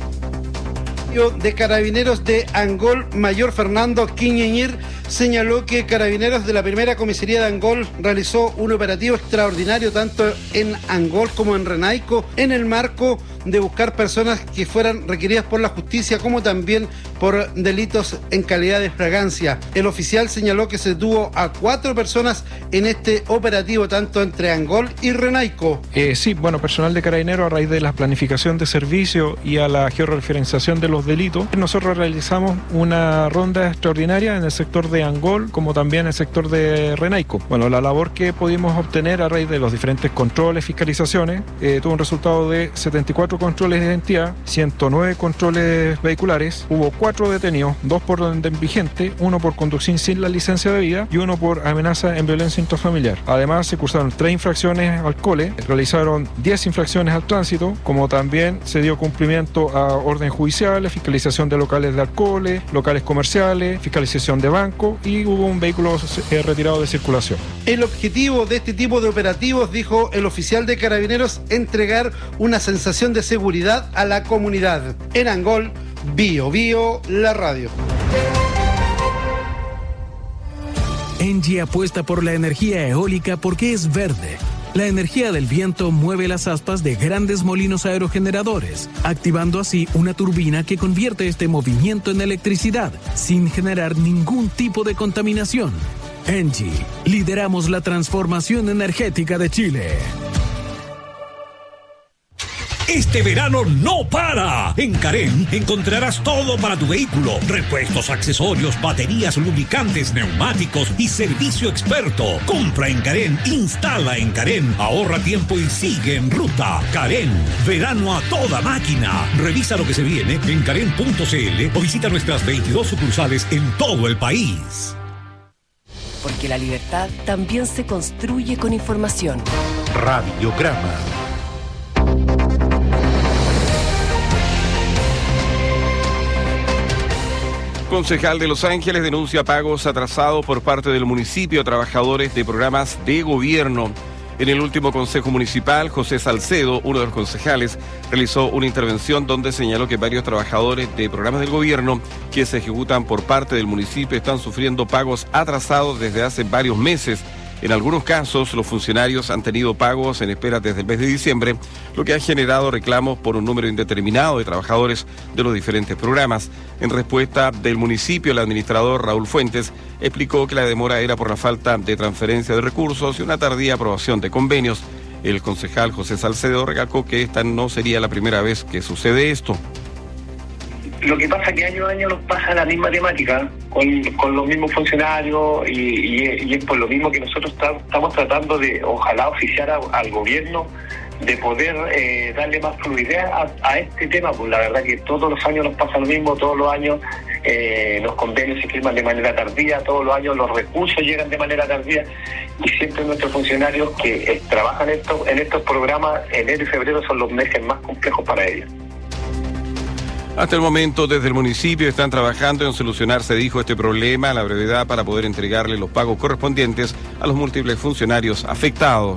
De Carabineros de Angol, mayor Fernando Quiñeñir, señaló que Carabineros de la primera comisaría de Angol realizó un operativo extraordinario tanto en Angol como en Renaico en el marco de buscar personas que fueran requeridas por la justicia, como también por delitos en calidad de fragancia. El oficial señaló que se detuvo a cuatro personas en este operativo, tanto entre Angol y Renaico. Eh, sí, bueno, personal de Carabineros, a raíz de la planificación de servicio y a la georreferenciación de los delitos, nosotros realizamos una ronda extraordinaria en el sector de Angol, como también en el sector de Renaico. Bueno, la labor que pudimos obtener a raíz de los diferentes controles, fiscalizaciones, eh, tuvo un resultado de setenta y cuatro controles de identidad, ciento nueve controles vehiculares, hubo cuatro detenidos, dos por orden vigente, uno por conducción sin la licencia de vida y uno por amenaza en violencia intrafamiliar. Además, se cursaron tres infracciones al cole, realizaron diez infracciones al tránsito, como también se dio cumplimiento a orden judicial, fiscalización de locales de alcoholes, locales comerciales, fiscalización de banco y hubo un vehículo eh, retirado de circulación. El objetivo de este tipo de operativos, dijo el oficial de Carabineros, entregar una sensación de seguridad a la comunidad. En Angol, Bio Bio, la radio. Engie apuesta por la energía eólica porque es verde. La energía del viento mueve las aspas de grandes molinos aerogeneradores, activando así una turbina que convierte este movimiento en electricidad, sin generar ningún tipo de contaminación. Engie, lideramos la transformación energética de Chile. Este verano no para. En Carén encontrarás todo para tu vehículo: repuestos, accesorios, baterías, lubricantes, neumáticos y servicio experto. Compra en Carén, instala en Carén, ahorra tiempo y sigue en ruta. Carén, verano a toda máquina. Revisa lo que se viene en carén punto c l o visita nuestras veintidós sucursales en todo el país. Porque la libertad también se construye con información. Radiograma. Concejal de Los Ángeles denuncia pagos atrasados por parte del municipio a trabajadores de programas de gobierno. En el último consejo municipal, José Salcedo, uno de los concejales, realizó una intervención donde señaló que varios trabajadores de programas del gobierno que se ejecutan por parte del municipio están sufriendo pagos atrasados desde hace varios meses. En algunos casos, los funcionarios han tenido pagos en espera desde el mes de diciembre, lo que ha generado reclamos por un número indeterminado de trabajadores de los diferentes programas. En respuesta del municipio, el administrador Raúl Fuentes explicó que la demora era por la falta de transferencia de recursos y una tardía aprobación de convenios. El concejal José Salcedo recalcó que esta no sería la primera vez que sucede esto. Lo que pasa es que año a año nos pasa la misma temática con, con los mismos funcionarios y, y, y es por lo mismo que nosotros tra- estamos tratando de, ojalá, oficiar a, al gobierno de poder eh, darle más fluidez a, a este tema. Pues la verdad que todos los años nos pasa lo mismo, todos los años eh, los convenios se firman de manera tardía, todos los años los recursos llegan de manera tardía y siempre nuestros funcionarios que eh, trabajan esto, en estos programas, enero y febrero son los meses más complejos para ellos. Hasta el momento, desde el municipio están trabajando en solucionar, se dijo, este problema a la brevedad para poder entregarle los pagos correspondientes a los múltiples funcionarios afectados.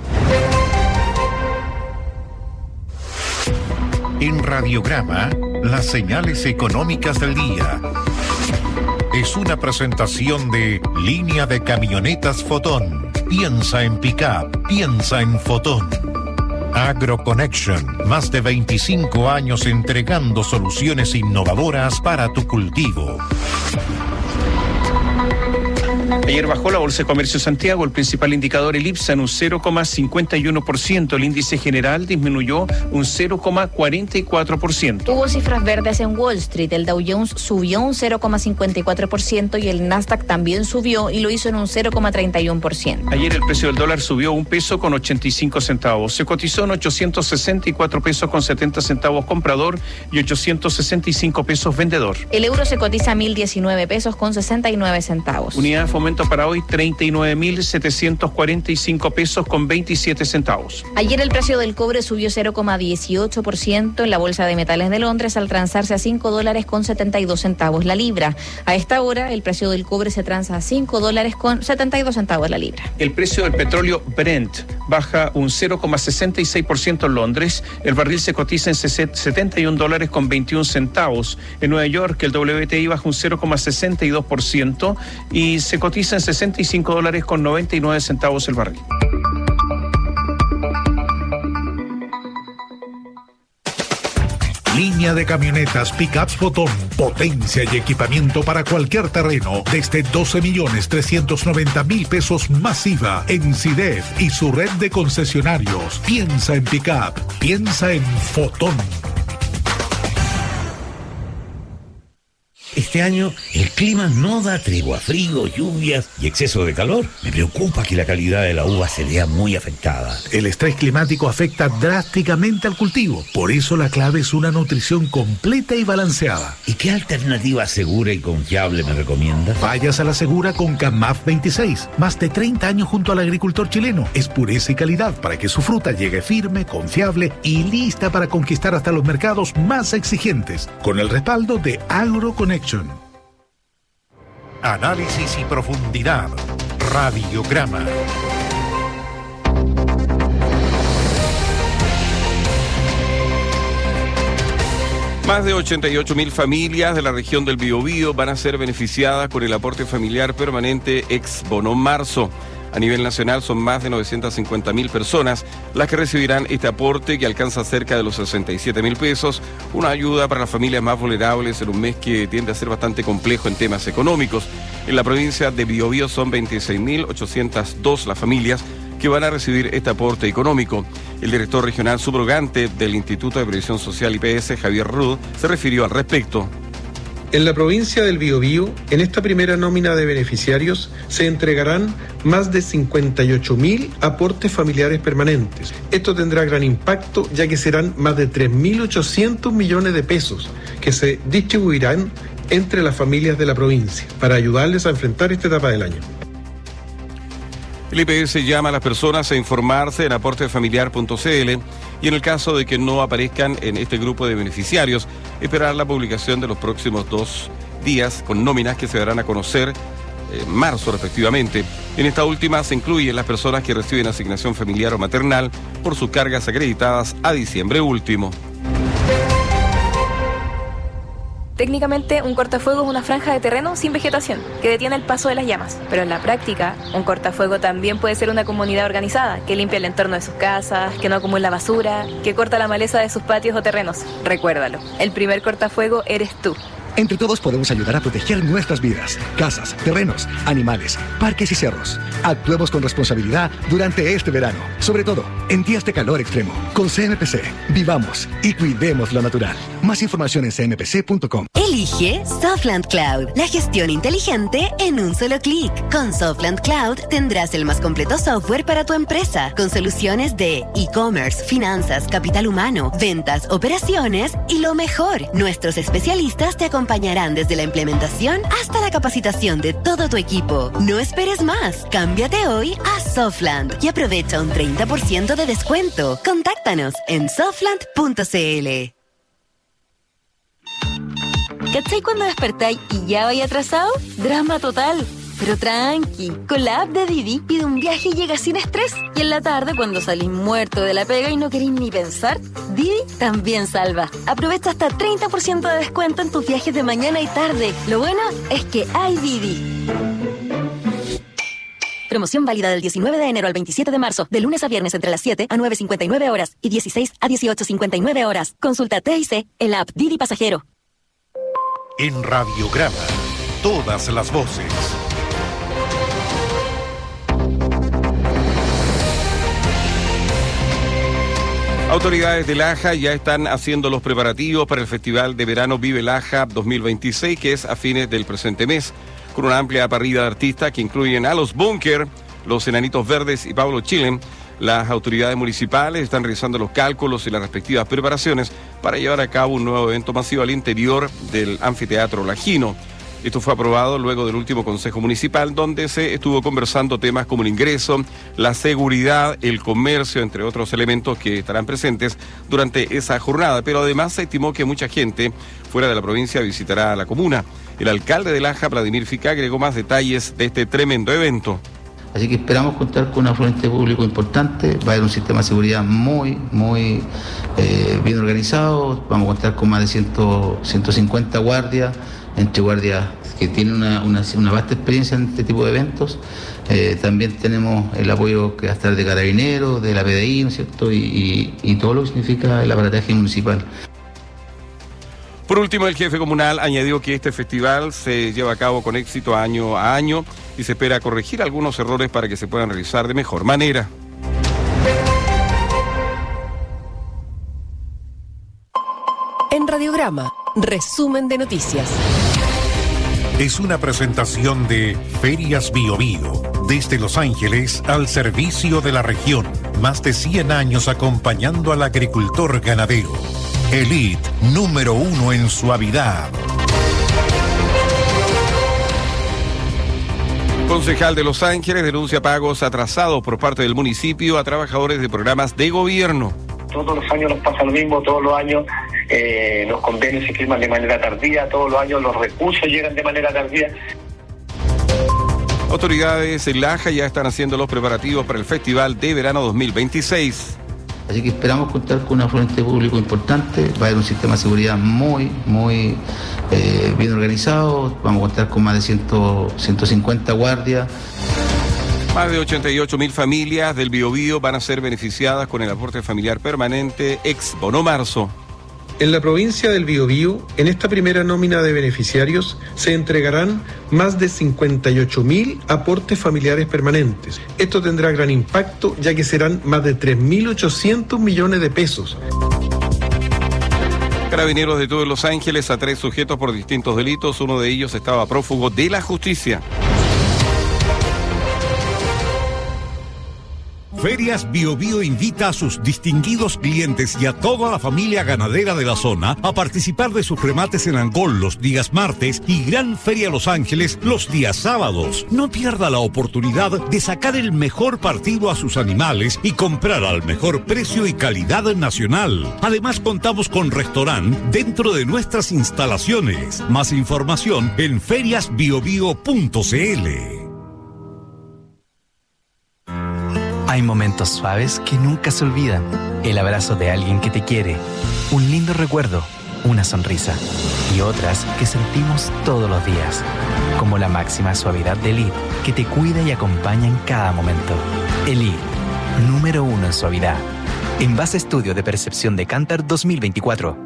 En Radiograma, las señales económicas del día. Es una presentación de Línea de Camionetas Fotón. Piensa en pick-up, piensa en Fotón. AgroConnection, más de veinticinco años entregando soluciones innovadoras para tu cultivo. Ayer bajó la Bolsa de Comercio de Santiago, el principal indicador, el IPSA, en un cero coma cincuenta y uno por ciento. El índice general disminuyó un cero coma cuarenta y cuatro por ciento. Hubo cifras verdes en Wall Street. El Dow Jones subió un cero coma cincuenta y cuatro por ciento y el Nasdaq también subió y lo hizo en un cero coma treinta y uno por ciento. Ayer el precio del dólar subió un peso con ochenta y cinco centavos. Se cotizó en ochocientos sesenta y cuatro pesos con setenta centavos comprador y ochocientos sesenta y cinco pesos vendedor. El euro se cotiza a mil diecinueve pesos con sesenta y nueve centavos. Unidad de fomento para hoy, treinta y nueve mil setecientos cuarenta y cinco pesos con veintisiete centavos. Ayer el precio del cobre subió cero coma dieciocho por ciento en la Bolsa de Metales de Londres al transarse a cinco dólares con setenta y dos centavos la libra. A esta hora el precio del cobre se transa a cinco dólares con setenta y dos centavos la libra. El precio del petróleo Brent baja un cero coma sesenta y seis por ciento en Londres. El barril se cotiza en setenta y un dólares con veintiún centavos. En Nueva York el W T I baja un cero coma sesenta y dos por ciento y se cotiza en sesenta y cinco dólares con noventa y nueve centavos el barril. Línea de camionetas Pickups Fotón. Potencia y equipamiento para cualquier terreno. Desde doce millones trescientos noventa mil pesos masiva en SIDEF y su red de concesionarios. Piensa en Pickup. Piensa en Fotón. Este año el clima no da tregua, frío, lluvias y exceso de calor. Me preocupa que la calidad de la uva se vea muy afectada. El estrés climático afecta drásticamente al cultivo. Por eso la clave es una nutrición completa y balanceada. ¿Y qué alternativa segura y confiable me recomienda? Vayas a la segura con Camaf veintiséis. Más de treinta años junto al agricultor chileno. Es pureza y calidad para que su fruta llegue firme, confiable y lista para conquistar hasta los mercados más exigentes. Con el respaldo de AgroConnect. Análisis y profundidad. Radiograma. Más de ochenta y ocho mil familias de la región del Biobío van a ser beneficiadas con el aporte familiar permanente ex bono marzo. A nivel nacional son más de novecientas cincuenta mil personas las que recibirán este aporte que alcanza cerca de los sesenta y siete mil pesos, una ayuda para las familias más vulnerables en un mes que tiende a ser bastante complejo en temas económicos. En la provincia de Biobío son veintiséis mil ochocientas dos las familias que van a recibir este aporte económico. El director regional subrogante del Instituto de Previsión Social I P S, Javier Rud, se refirió al respecto. En la provincia del Biobío, en esta primera nómina de beneficiarios, se entregarán más de cincuenta y ocho mil aportes familiares permanentes. Esto tendrá gran impacto, ya que serán más de tres mil ochocientos millones de pesos que se distribuirán entre las familias de la provincia para ayudarles a enfrentar esta etapa del año. El I P S llama a las personas a informarse en aportefamiliar punto c l y en el caso de que no aparezcan en este grupo de beneficiarios, esperar la publicación de los próximos dos días con nóminas que se darán a conocer en marzo respectivamente. En esta última se incluyen las personas que reciben asignación familiar o maternal por sus cargas acreditadas a diciembre último. Técnicamente, un cortafuego es una franja de terreno sin vegetación que detiene el paso de las llamas. Pero en la práctica, un cortafuego también puede ser una comunidad organizada que limpia el entorno de sus casas, que no acumula basura, que corta la maleza de sus patios o terrenos. Recuérdalo, el primer cortafuego eres tú. Entre todos podemos ayudar a proteger nuestras vidas, casas, terrenos, animales, parques y cerros. Actuemos con responsabilidad durante este verano, sobre todo en días de calor extremo. Con C M P C, vivamos y cuidemos lo natural. Más información en c m p c punto com. Elige Softland Cloud, la gestión inteligente en un solo clic. Con Softland Cloud tendrás el más completo software para tu empresa, con soluciones de e-commerce, finanzas, capital humano, ventas, operaciones y lo mejor, nuestros especialistas te acompañarán acompañarán desde la implementación hasta la capacitación de todo tu equipo. No esperes más. Cámbiate hoy a Softland y aprovecha un treinta por ciento de descuento. Contáctanos en softland punto c l. ¿Cachai cuando despertáis y ya vais atrasado? Drama total. Pero tranqui, con la app de Didi pide un viaje y llega sin estrés. Y en la tarde, cuando salís muerto de la pega y no queréis ni pensar, Didi también salva. Aprovecha hasta treinta por ciento de descuento en tus viajes de mañana y tarde. Lo bueno es que hay Didi. Promoción válida del diecinueve de enero al veintisiete de marzo, de lunes a viernes entre las siete a nueve cincuenta y nueve horas y dieciséis a dieciocho cincuenta y nueve horas. Consulta T I C en la app Didi Pasajero. En Radiograma, todas las voces. Autoridades de Laja ya están haciendo los preparativos para el Festival de Verano Vive Laja dos mil veintiséis, que es a fines del presente mes, con una amplia parrilla de artistas que incluyen a los Bunker, los Enanitos Verdes y Pablo Chilen. Las autoridades municipales están realizando los cálculos y las respectivas preparaciones para llevar a cabo un nuevo evento masivo al interior del anfiteatro lajino. Esto fue aprobado luego del último Consejo Municipal, donde se estuvo conversando temas como el ingreso, la seguridad, el comercio, entre otros elementos que estarán presentes durante esa jornada. Pero además se estimó que mucha gente fuera de la provincia visitará la comuna. El alcalde de Laja, Vladimir Fica, agregó más detalles de este tremendo evento. Así que esperamos contar con un afluente público importante. Va a haber un sistema de seguridad muy, muy eh, bien organizado. Vamos a contar con más de ciento cincuenta guardias, entre guardias que tienen una, una, una vasta experiencia en este tipo de eventos. Eh, también tenemos el apoyo que va a estar de Carabineros, de la P D I, ¿no es cierto? Y, y, y todo lo que significa el aparataje municipal. Por último, el jefe comunal añadió que este festival se lleva a cabo con éxito año a año y se espera corregir algunos errores para que se puedan realizar de mejor manera. En Radiograma, resumen de noticias. Es una presentación de Ferias Bio Bio, desde Los Ángeles al servicio de la región. Más de cien años acompañando al agricultor ganadero. Elite, número uno en suavidad. Concejal de Los Ángeles denuncia pagos atrasados por parte del municipio a trabajadores de programas de gobierno. Todos los años nos pasa lo mismo, todos los años eh, los convenios se firman de manera tardía, todos los años los recursos llegan de manera tardía. Autoridades en Laja ya están haciendo los preparativos para el Festival de Verano dos mil veintiséis. Así que esperamos contar con un afluente público importante, va a haber un sistema de seguridad muy, muy eh, bien organizado, vamos a contar con más de ciento cincuenta guardias. Más de ochenta y ocho mil familias del Biobío van a ser beneficiadas con el aporte familiar permanente ex Bono Marzo. En la provincia del Biobío, en esta primera nómina de beneficiarios, se entregarán más de cincuenta y ocho mil aportes familiares permanentes. Esto tendrá gran impacto, ya que serán más de tres mil ochocientos millones de pesos. Carabineros detuvo en Los Ángeles a tres sujetos por distintos delitos. Uno de ellos estaba prófugo de la justicia. Ferias Bio Bio invita a sus distinguidos clientes y a toda la familia ganadera de la zona a participar de sus remates en Angol los días martes y Gran Feria Los Ángeles los días sábados. No pierda la oportunidad de sacar el mejor partido a sus animales y comprar al mejor precio y calidad nacional. Además, contamos con restaurante dentro de nuestras instalaciones. Más información en ferias bio bio punto c l. Hay momentos suaves que nunca se olvidan. El abrazo de alguien que te quiere, un lindo recuerdo, una sonrisa. Y otras que sentimos todos los días, como la máxima suavidad de Elite, que te cuida y acompaña en cada momento. Elite, número uno en suavidad. En base a estudio de percepción de Kantar dos mil veinticuatro.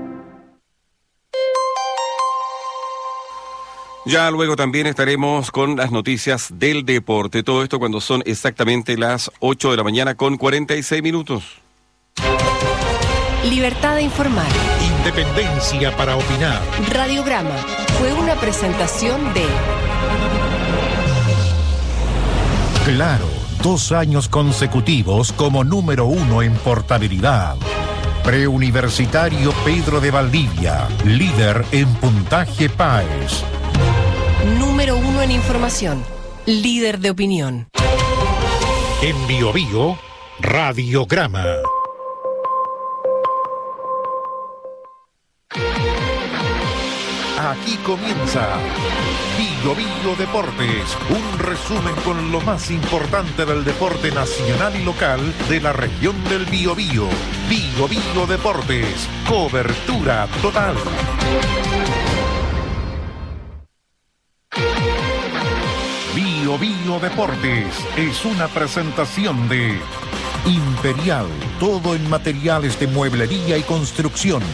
Ya luego también estaremos con las noticias del deporte. Todo esto cuando son exactamente las ocho de la mañana con cuarenta y seis minutos. Libertad de informar. Independencia para opinar. Radiograma fue una presentación de... Claro, dos años consecutivos como número uno en portabilidad. Preuniversitario Pedro de Valdivia, líder en puntaje PAES. Número uno en información, líder de opinión. En Bio Bio, Radiograma. Aquí comienza Bio Bio Deportes, un resumen con lo más importante del deporte nacional y local de la región del Biobío. Bio Bio Deportes, cobertura total. Bio Bio Deportes es una presentación de Imperial, todo en materiales de mueblería y construcción.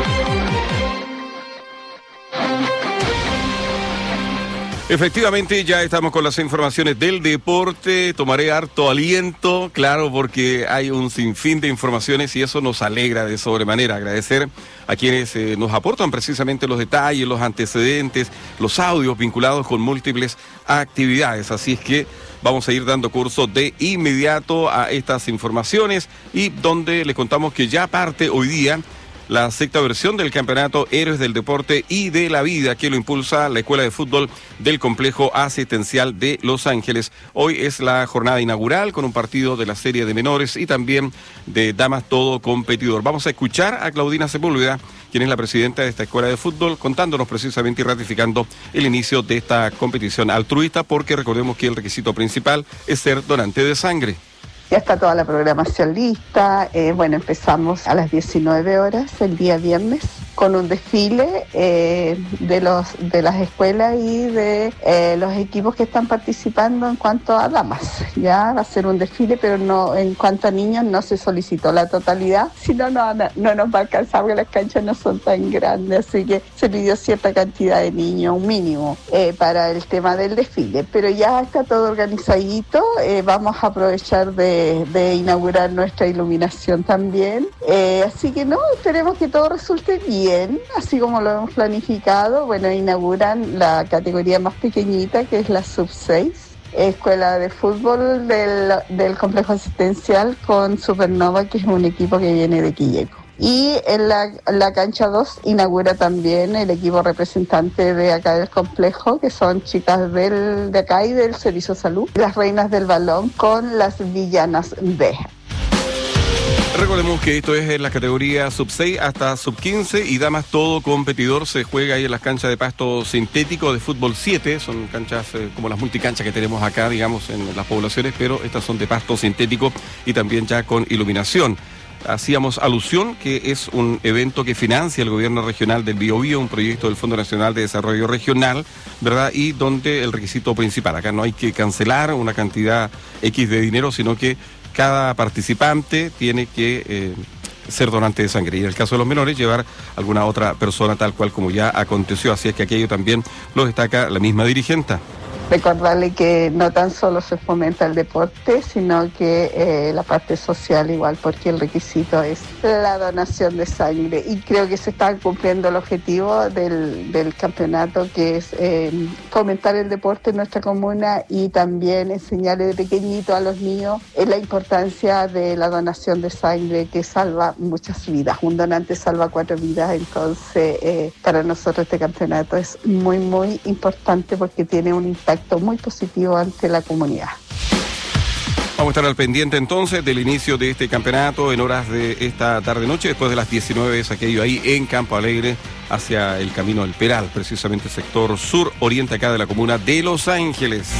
Efectivamente, ya estamos con las informaciones del deporte. Tomaré harto aliento, claro, porque hay un sinfín de informaciones y eso nos alegra de sobremanera. Agradecer a quienes eh, nos aportan precisamente los detalles, los antecedentes, los audios vinculados con múltiples actividades. Así es que vamos a ir dando curso de inmediato a estas informaciones y donde les contamos que ya parte hoy día la sexta versión del campeonato Héroes del Deporte y de la Vida, que lo impulsa la Escuela de Fútbol del Complejo Asistencial de Los Ángeles. Hoy es la jornada inaugural con un partido de la serie de menores y también de damas todo competidor. Vamos a escuchar a Claudina Sepúlveda, quien es la presidenta de esta Escuela de Fútbol, contándonos precisamente y ratificando el inicio de esta competición altruista, porque recordemos que el requisito principal es ser donante de sangre. Ya está toda la programación lista. Eh, bueno, empezamos a las diecinueve horas el día viernes con un desfile eh, de, los, de las escuelas y de eh, los equipos que están participando en cuanto a damas. Ya va a ser un desfile, pero no en cuanto a niños no se solicitó la totalidad, si no, no, no nos va a alcanzar porque las canchas no son tan grandes, así que se pidió cierta cantidad de niños, un mínimo, eh, para el tema del desfile. Pero ya está todo organizadito, eh, vamos a aprovechar de, de inaugurar nuestra iluminación también, eh, así que no, esperemos que todo resulte bien, así como lo hemos planificado. Bueno, inauguran la categoría más pequeñita, que es la sub seis, escuela de fútbol del, del complejo asistencial con Supernova, que es un equipo que viene de Quilleco. Y en la, la cancha dos inaugura también el equipo representante de acá del complejo, que son chicas del, de acá y del Servicio de Salud, las reinas del balón con las villanas B. Recordemos que esto es en la categoría sub seis hasta sub quince y damas todo competidor se juega ahí en las canchas de pasto sintético de fútbol siete, son canchas eh, como las multicanchas que tenemos acá, digamos, en las poblaciones, pero estas son de pasto sintético y también ya con iluminación. Hacíamos alusión que es un evento que financia el gobierno regional del Biobío, un proyecto del Fondo Nacional de Desarrollo Regional, ¿verdad? Y donde el requisito principal, acá no hay que cancelar una cantidad X de dinero, sino que cada participante tiene que eh, ser donante de sangre y en el caso de los menores llevar alguna otra persona tal cual como ya aconteció, así es que aquello también lo destaca la misma dirigente. Recordarle que no tan solo se fomenta el deporte, sino que eh, la parte social igual, porque el requisito es la donación de sangre. Y creo que se está cumpliendo el objetivo del, del campeonato, que es eh, fomentar el deporte en nuestra comuna y también enseñarle de pequeñito a los niños eh, la importancia de la donación de sangre, que salva muchas vidas. Un donante salva cuatro vidas, entonces eh, para nosotros este campeonato es muy, muy importante porque tiene un impacto muy positivo ante la comunidad. Vamos a estar al pendiente entonces del inicio de este campeonato en horas de esta tarde-noche, después de las diecinueve, es aquello ahí en Campo Alegre, hacia el camino del Peral, precisamente sector sur-oriente acá de la comuna de Los Ángeles.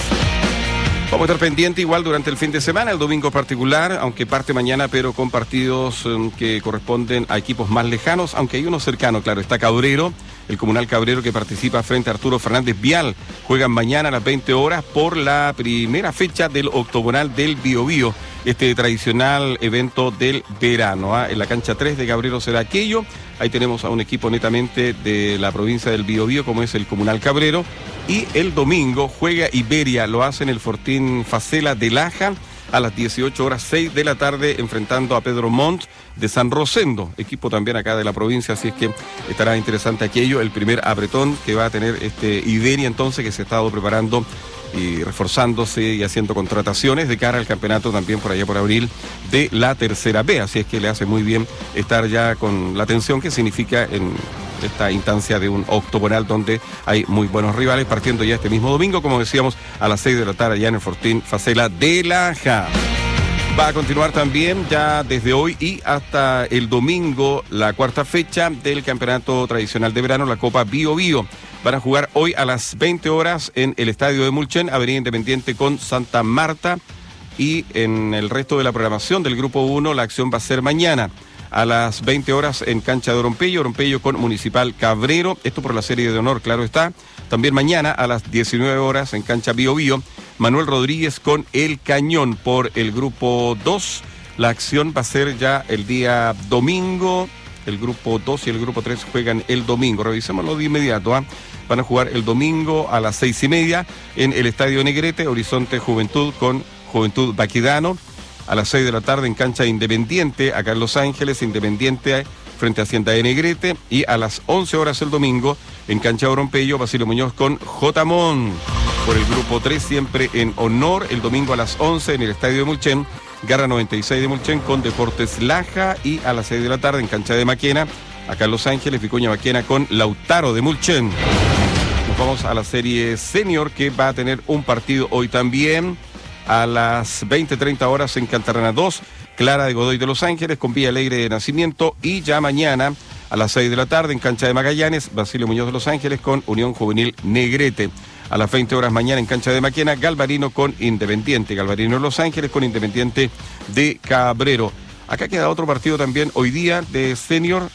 Vamos a estar pendiente igual durante el fin de semana, el domingo particular, aunque parte mañana, pero con partidos um, que corresponden a equipos más lejanos, aunque hay uno cercano, claro, está Cabrero, el comunal Cabrero que participa frente a Arturo Fernández Vial. Juegan mañana a las veinte horas por la primera fecha del octogonal del Biobío, este tradicional evento del verano. ¿eh? En la cancha tres de Cabrero será aquello. Ahí tenemos a un equipo netamente de la provincia del Biobío, como es el comunal Cabrero. Y el domingo juega Iberia, lo hace en el Fortín Facela de Laja a las dieciocho horas seis de la tarde, enfrentando a Pedro Montt de San Rosendo, equipo también acá de la provincia, así es que estará interesante aquello, el primer apretón que va a tener este Iberia entonces, que se ha estado preparando y reforzándose y haciendo contrataciones de cara al campeonato también por allá por abril de la tercera B, así es que le hace muy bien estar ya con la atención que significa en esta instancia de un octogonal donde hay muy buenos rivales, partiendo ya este mismo domingo, como decíamos, a las seis de la tarde allá en el Fortín Facela de Laja. Va a continuar también ya desde hoy y hasta el domingo la cuarta fecha del campeonato tradicional de verano, la Copa Biobío. Van a jugar hoy a las veinte horas en el estadio de Mulchen, Avenida Independiente con Santa Marta, y en el resto de la programación del Grupo uno la acción va a ser mañana a las veinte horas en cancha de Orompello, Orompello con Municipal Cabrero, esto por la serie de honor, claro está. También mañana a las diecinueve horas en cancha Biobío, Manuel Rodríguez con El Cañón por el Grupo dos. La acción va a ser ya el día domingo, el Grupo dos y el Grupo tres juegan el domingo, revisémoslo de inmediato, ¿eh? Van a jugar el domingo a las seis y media en el Estadio Negrete, Horizonte Juventud con Juventud Baquedano. A las seis de la tarde en cancha Independiente, acá en Los Ángeles, Independiente frente a Hacienda de Negrete. Y a las once horas el domingo en cancha Orompello, Basilio Muñoz con Jotamón. Por el Grupo tres, siempre en honor, el domingo a las once en el Estadio de Mulchen, Garra noventa y seis de Mulchen con Deportes Laja. Y a las seis de la tarde en cancha de Maquena, acá en Los Ángeles, Vicuña Maquena con Lautaro de Mulchen. Nos vamos a la serie senior, que va a tener un partido hoy también a las veinte treinta horas en Cantarrana dos, Clara de Godoy de Los Ángeles con Villa Alegre de Nacimiento. Y ya mañana a las seis de la tarde en cancha de Magallanes, Basilio Muñoz de Los Ángeles con Unión Juvenil Negrete. A las veinte horas mañana en cancha de Maquena, Galvarino con Independiente, Galvarino de Los Ángeles con Independiente de Cabrero. Acá queda otro partido también hoy día de senior,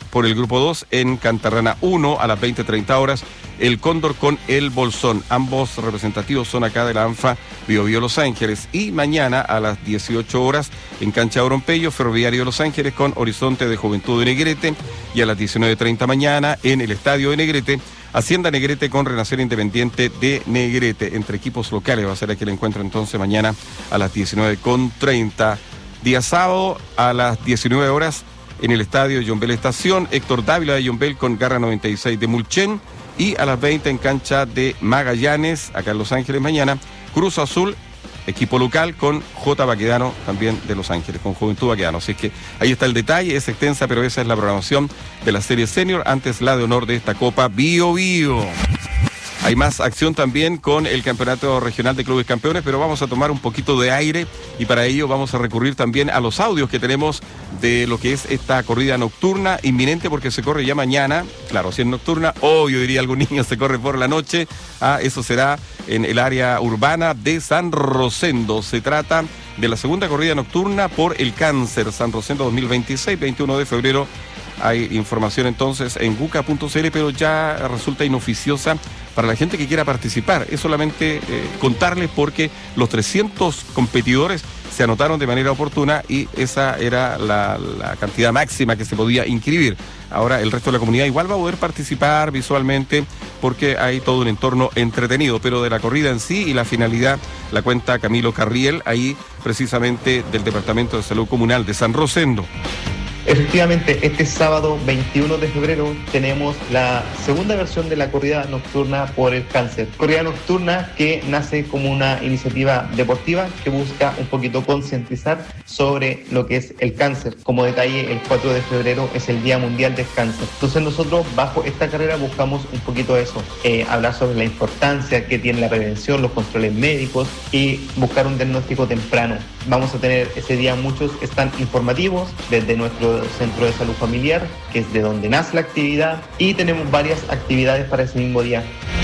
por el grupo dos en Cantarrana uno a las veinte treinta horas. El Cóndor con el Bolsón. Ambos representativos son acá de la ANFA Bio Bio Los Ángeles. Y mañana a las dieciocho horas en Cancha Orompeyo, Ferroviario Los Ángeles con Horizonte de Juventud de Negrete. Y a las diecinueve treinta mañana en el Estadio de Negrete, Hacienda Negrete con Renacer Independiente de Negrete. Entre equipos locales va a ser aquel encuentro entonces mañana a las diecinueve treinta. Día sábado a las diecinueve horas en el Estadio Yombel Estación, Héctor Dávila de Yombel con Garra noventa y seis de Mulchen. Y a las veinte en cancha de Magallanes, acá en Los Ángeles mañana, Cruz Azul, equipo local con J. Baquedano, también de Los Ángeles, con Juventud Baquedano. Así que ahí está el detalle, es extensa, pero esa es la programación de la serie senior, antes la de honor de esta Copa Bio Bio. Hay más acción también con el Campeonato Regional de Clubes Campeones, pero vamos a tomar un poquito de aire y para ello vamos a recurrir también a los audios que tenemos de lo que es esta corrida nocturna inminente, porque se corre ya mañana. Claro, si es nocturna, hoy yo diría algún niño se corre por la noche. Ah, eso será en el área urbana de San Rosendo. Se trata de la segunda corrida nocturna por el cáncer San Rosendo dos mil veintiséis, veintiuno de febrero. Hay información entonces en guca punto c l, pero ya resulta inoficiosa para la gente que quiera participar. Es solamente eh, contarles porque los trescientos competidores se anotaron de manera oportuna y esa era la, la cantidad máxima que se podía inscribir. Ahora el resto de la comunidad igual va a poder participar visualmente porque hay todo un entorno entretenido, pero de la corrida en sí y la finalidad la cuenta Camilo Carriel, ahí precisamente del Departamento de Salud Comunal de San Rosendo. Efectivamente, este sábado veintiuno de febrero tenemos la segunda versión de la corrida nocturna por el cáncer. Corrida nocturna que nace como una iniciativa deportiva que busca un poquito concientizar sobre lo que es el cáncer. Como detalle, el cuatro de febrero es el Día Mundial del Cáncer. Entonces nosotros bajo esta carrera buscamos un poquito eso, eh, hablar sobre la importancia que tiene la prevención, los controles médicos y buscar un diagnóstico temprano. Vamos a tener ese día muchos están informativos desde nuestro Centro de Salud Familiar, que es de donde nace la actividad, y tenemos varias actividades para ese mismo día.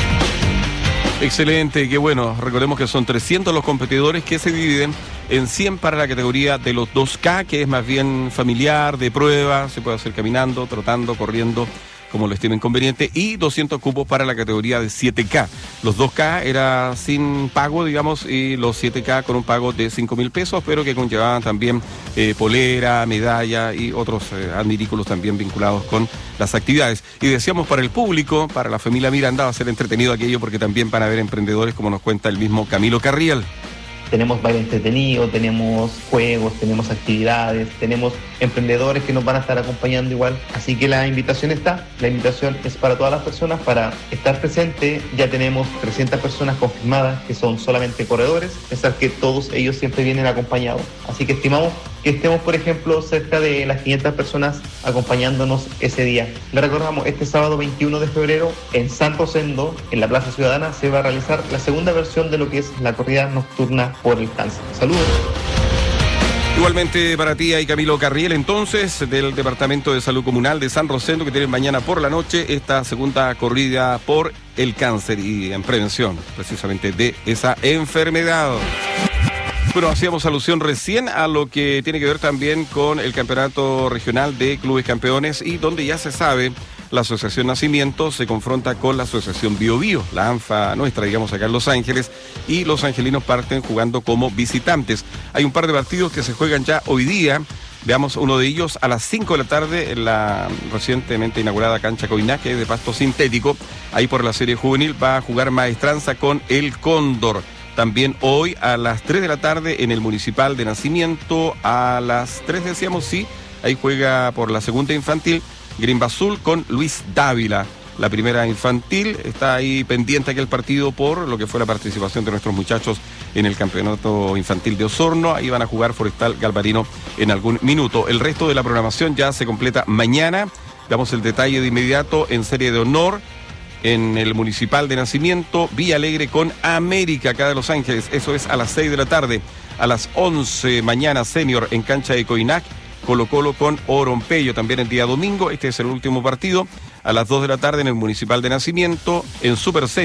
Excelente, qué bueno. Recordemos que son trescientos los competidores que se dividen en cien para la categoría de los dos K, que es más bien familiar, de prueba, se puede hacer caminando, trotando, corriendo, como lo estimen conveniente, y doscientos cupos para la categoría de siete K. Los dos K era sin pago, digamos, y los siete K con un pago de cinco mil pesos, pero que conllevaban también eh, polera, medalla y otros eh, adminículos también vinculados con las actividades. Y decíamos para el público, para la familia Miranda, va a ser entretenido aquello porque también van a haber emprendedores, como nos cuenta el mismo Camilo Carriel. Tenemos baile entretenido, tenemos juegos, tenemos actividades, tenemos emprendedores que nos van a estar acompañando igual. Así que la invitación está, la invitación es para todas las personas para estar presente. Ya tenemos trescientas personas confirmadas que son solamente corredores, pensar que todos ellos siempre vienen acompañados. Así que estimamos que estemos, por ejemplo, cerca de las quinientas personas acompañándonos ese día. Le recordamos, este sábado veintiuno de febrero en San Rosendo, en la Plaza Ciudadana, se va a realizar la segunda versión de lo que es la corrida nocturna por el cáncer. Saludos. Igualmente para ti y Camilo Carriel, entonces, del Departamento de Salud Comunal de San Rosendo, que tienen mañana por la noche esta segunda corrida por el cáncer y en prevención, precisamente, de esa enfermedad. Bueno, hacíamos alusión recién a lo que tiene que ver también con el Campeonato Regional de Clubes Campeones y donde ya se sabe, la Asociación Nacimiento se confronta con la Asociación Bio Bio, la ANFA nuestra, digamos, acá en Los Ángeles, y los angelinos parten jugando como visitantes. Hay un par de partidos que se juegan ya hoy día. Veamos uno de ellos a las cinco de la tarde en la recientemente inaugurada cancha Coiná, que es de pasto sintético. Ahí por la serie juvenil va a jugar Maestranza con el Cóndor. También hoy a las tres de la tarde en el Municipal de Nacimiento, a las tres decíamos, sí, ahí juega por la segunda infantil Grimba Azul con Luis Dávila. La primera infantil está ahí pendiente aquel partido por lo que fue la participación de nuestros muchachos en el campeonato infantil de Osorno. Ahí van a jugar Forestal Galvarino en algún minuto. El resto de la programación ya se completa mañana. Damos el detalle de inmediato en serie de honor. En el Municipal de Nacimiento, Villa Alegre con América, acá de Los Ángeles. Eso es a las seis de la tarde. A las once mañana, Senior en cancha de Coinac. Colo Colo con Orompeyo, también el día domingo. Este es el último partido. A las dos de la tarde en el Municipal de Nacimiento. En Super Senior,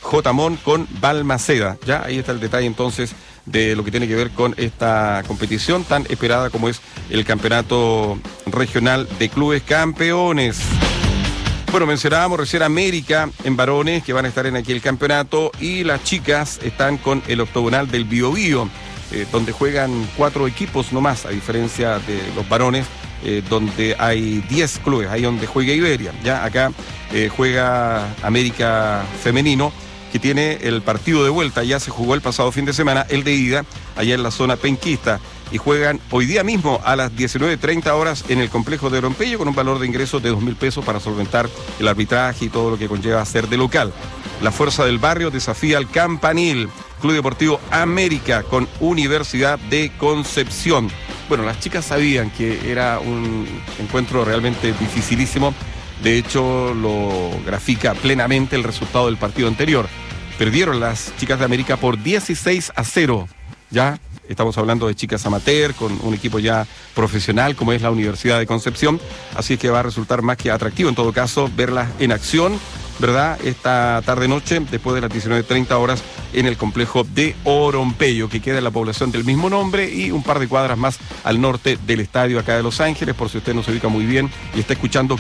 Jotamón con Balmaceda. Ya ahí está el detalle entonces de lo que tiene que ver con esta competición tan esperada como es el Campeonato Regional de Clubes Campeones. Bueno, mencionábamos recién América en varones que van a estar en aquel campeonato y las chicas están con el octogonal del Biobío, eh, donde juegan cuatro equipos nomás, a diferencia de los varones, eh, donde hay diez clubes, ahí donde juega Iberia. Ya acá eh, juega América Femenino, que tiene el partido de vuelta, ya se jugó el pasado fin de semana, el de ida, allá en la zona penquista, y juegan hoy día mismo a las diecinueve treinta horas en el complejo de Oropello con un valor de ingresos de dos mil pesos para solventar el arbitraje y todo lo que conlleva ser de local. La Fuerza del Barrio desafía al Campanil, Club Deportivo América con Universidad de Concepción. Bueno, las chicas sabían que era un encuentro realmente dificilísimo. De hecho, lo grafica plenamente el resultado del partido anterior. Perdieron las chicas de América por dieciséis a cero. Ya estamos hablando de chicas amateur con un equipo ya profesional como es la Universidad de Concepción. Así es que va a resultar más que atractivo en todo caso verlas en acción, ¿verdad? Esta tarde-noche, después de las diecinueve treinta horas, en el complejo de Oropello, que queda en la población del mismo nombre y un par de cuadras más al norte del estadio acá de Los Ángeles, por si usted no se ubica muy bien y está escuchando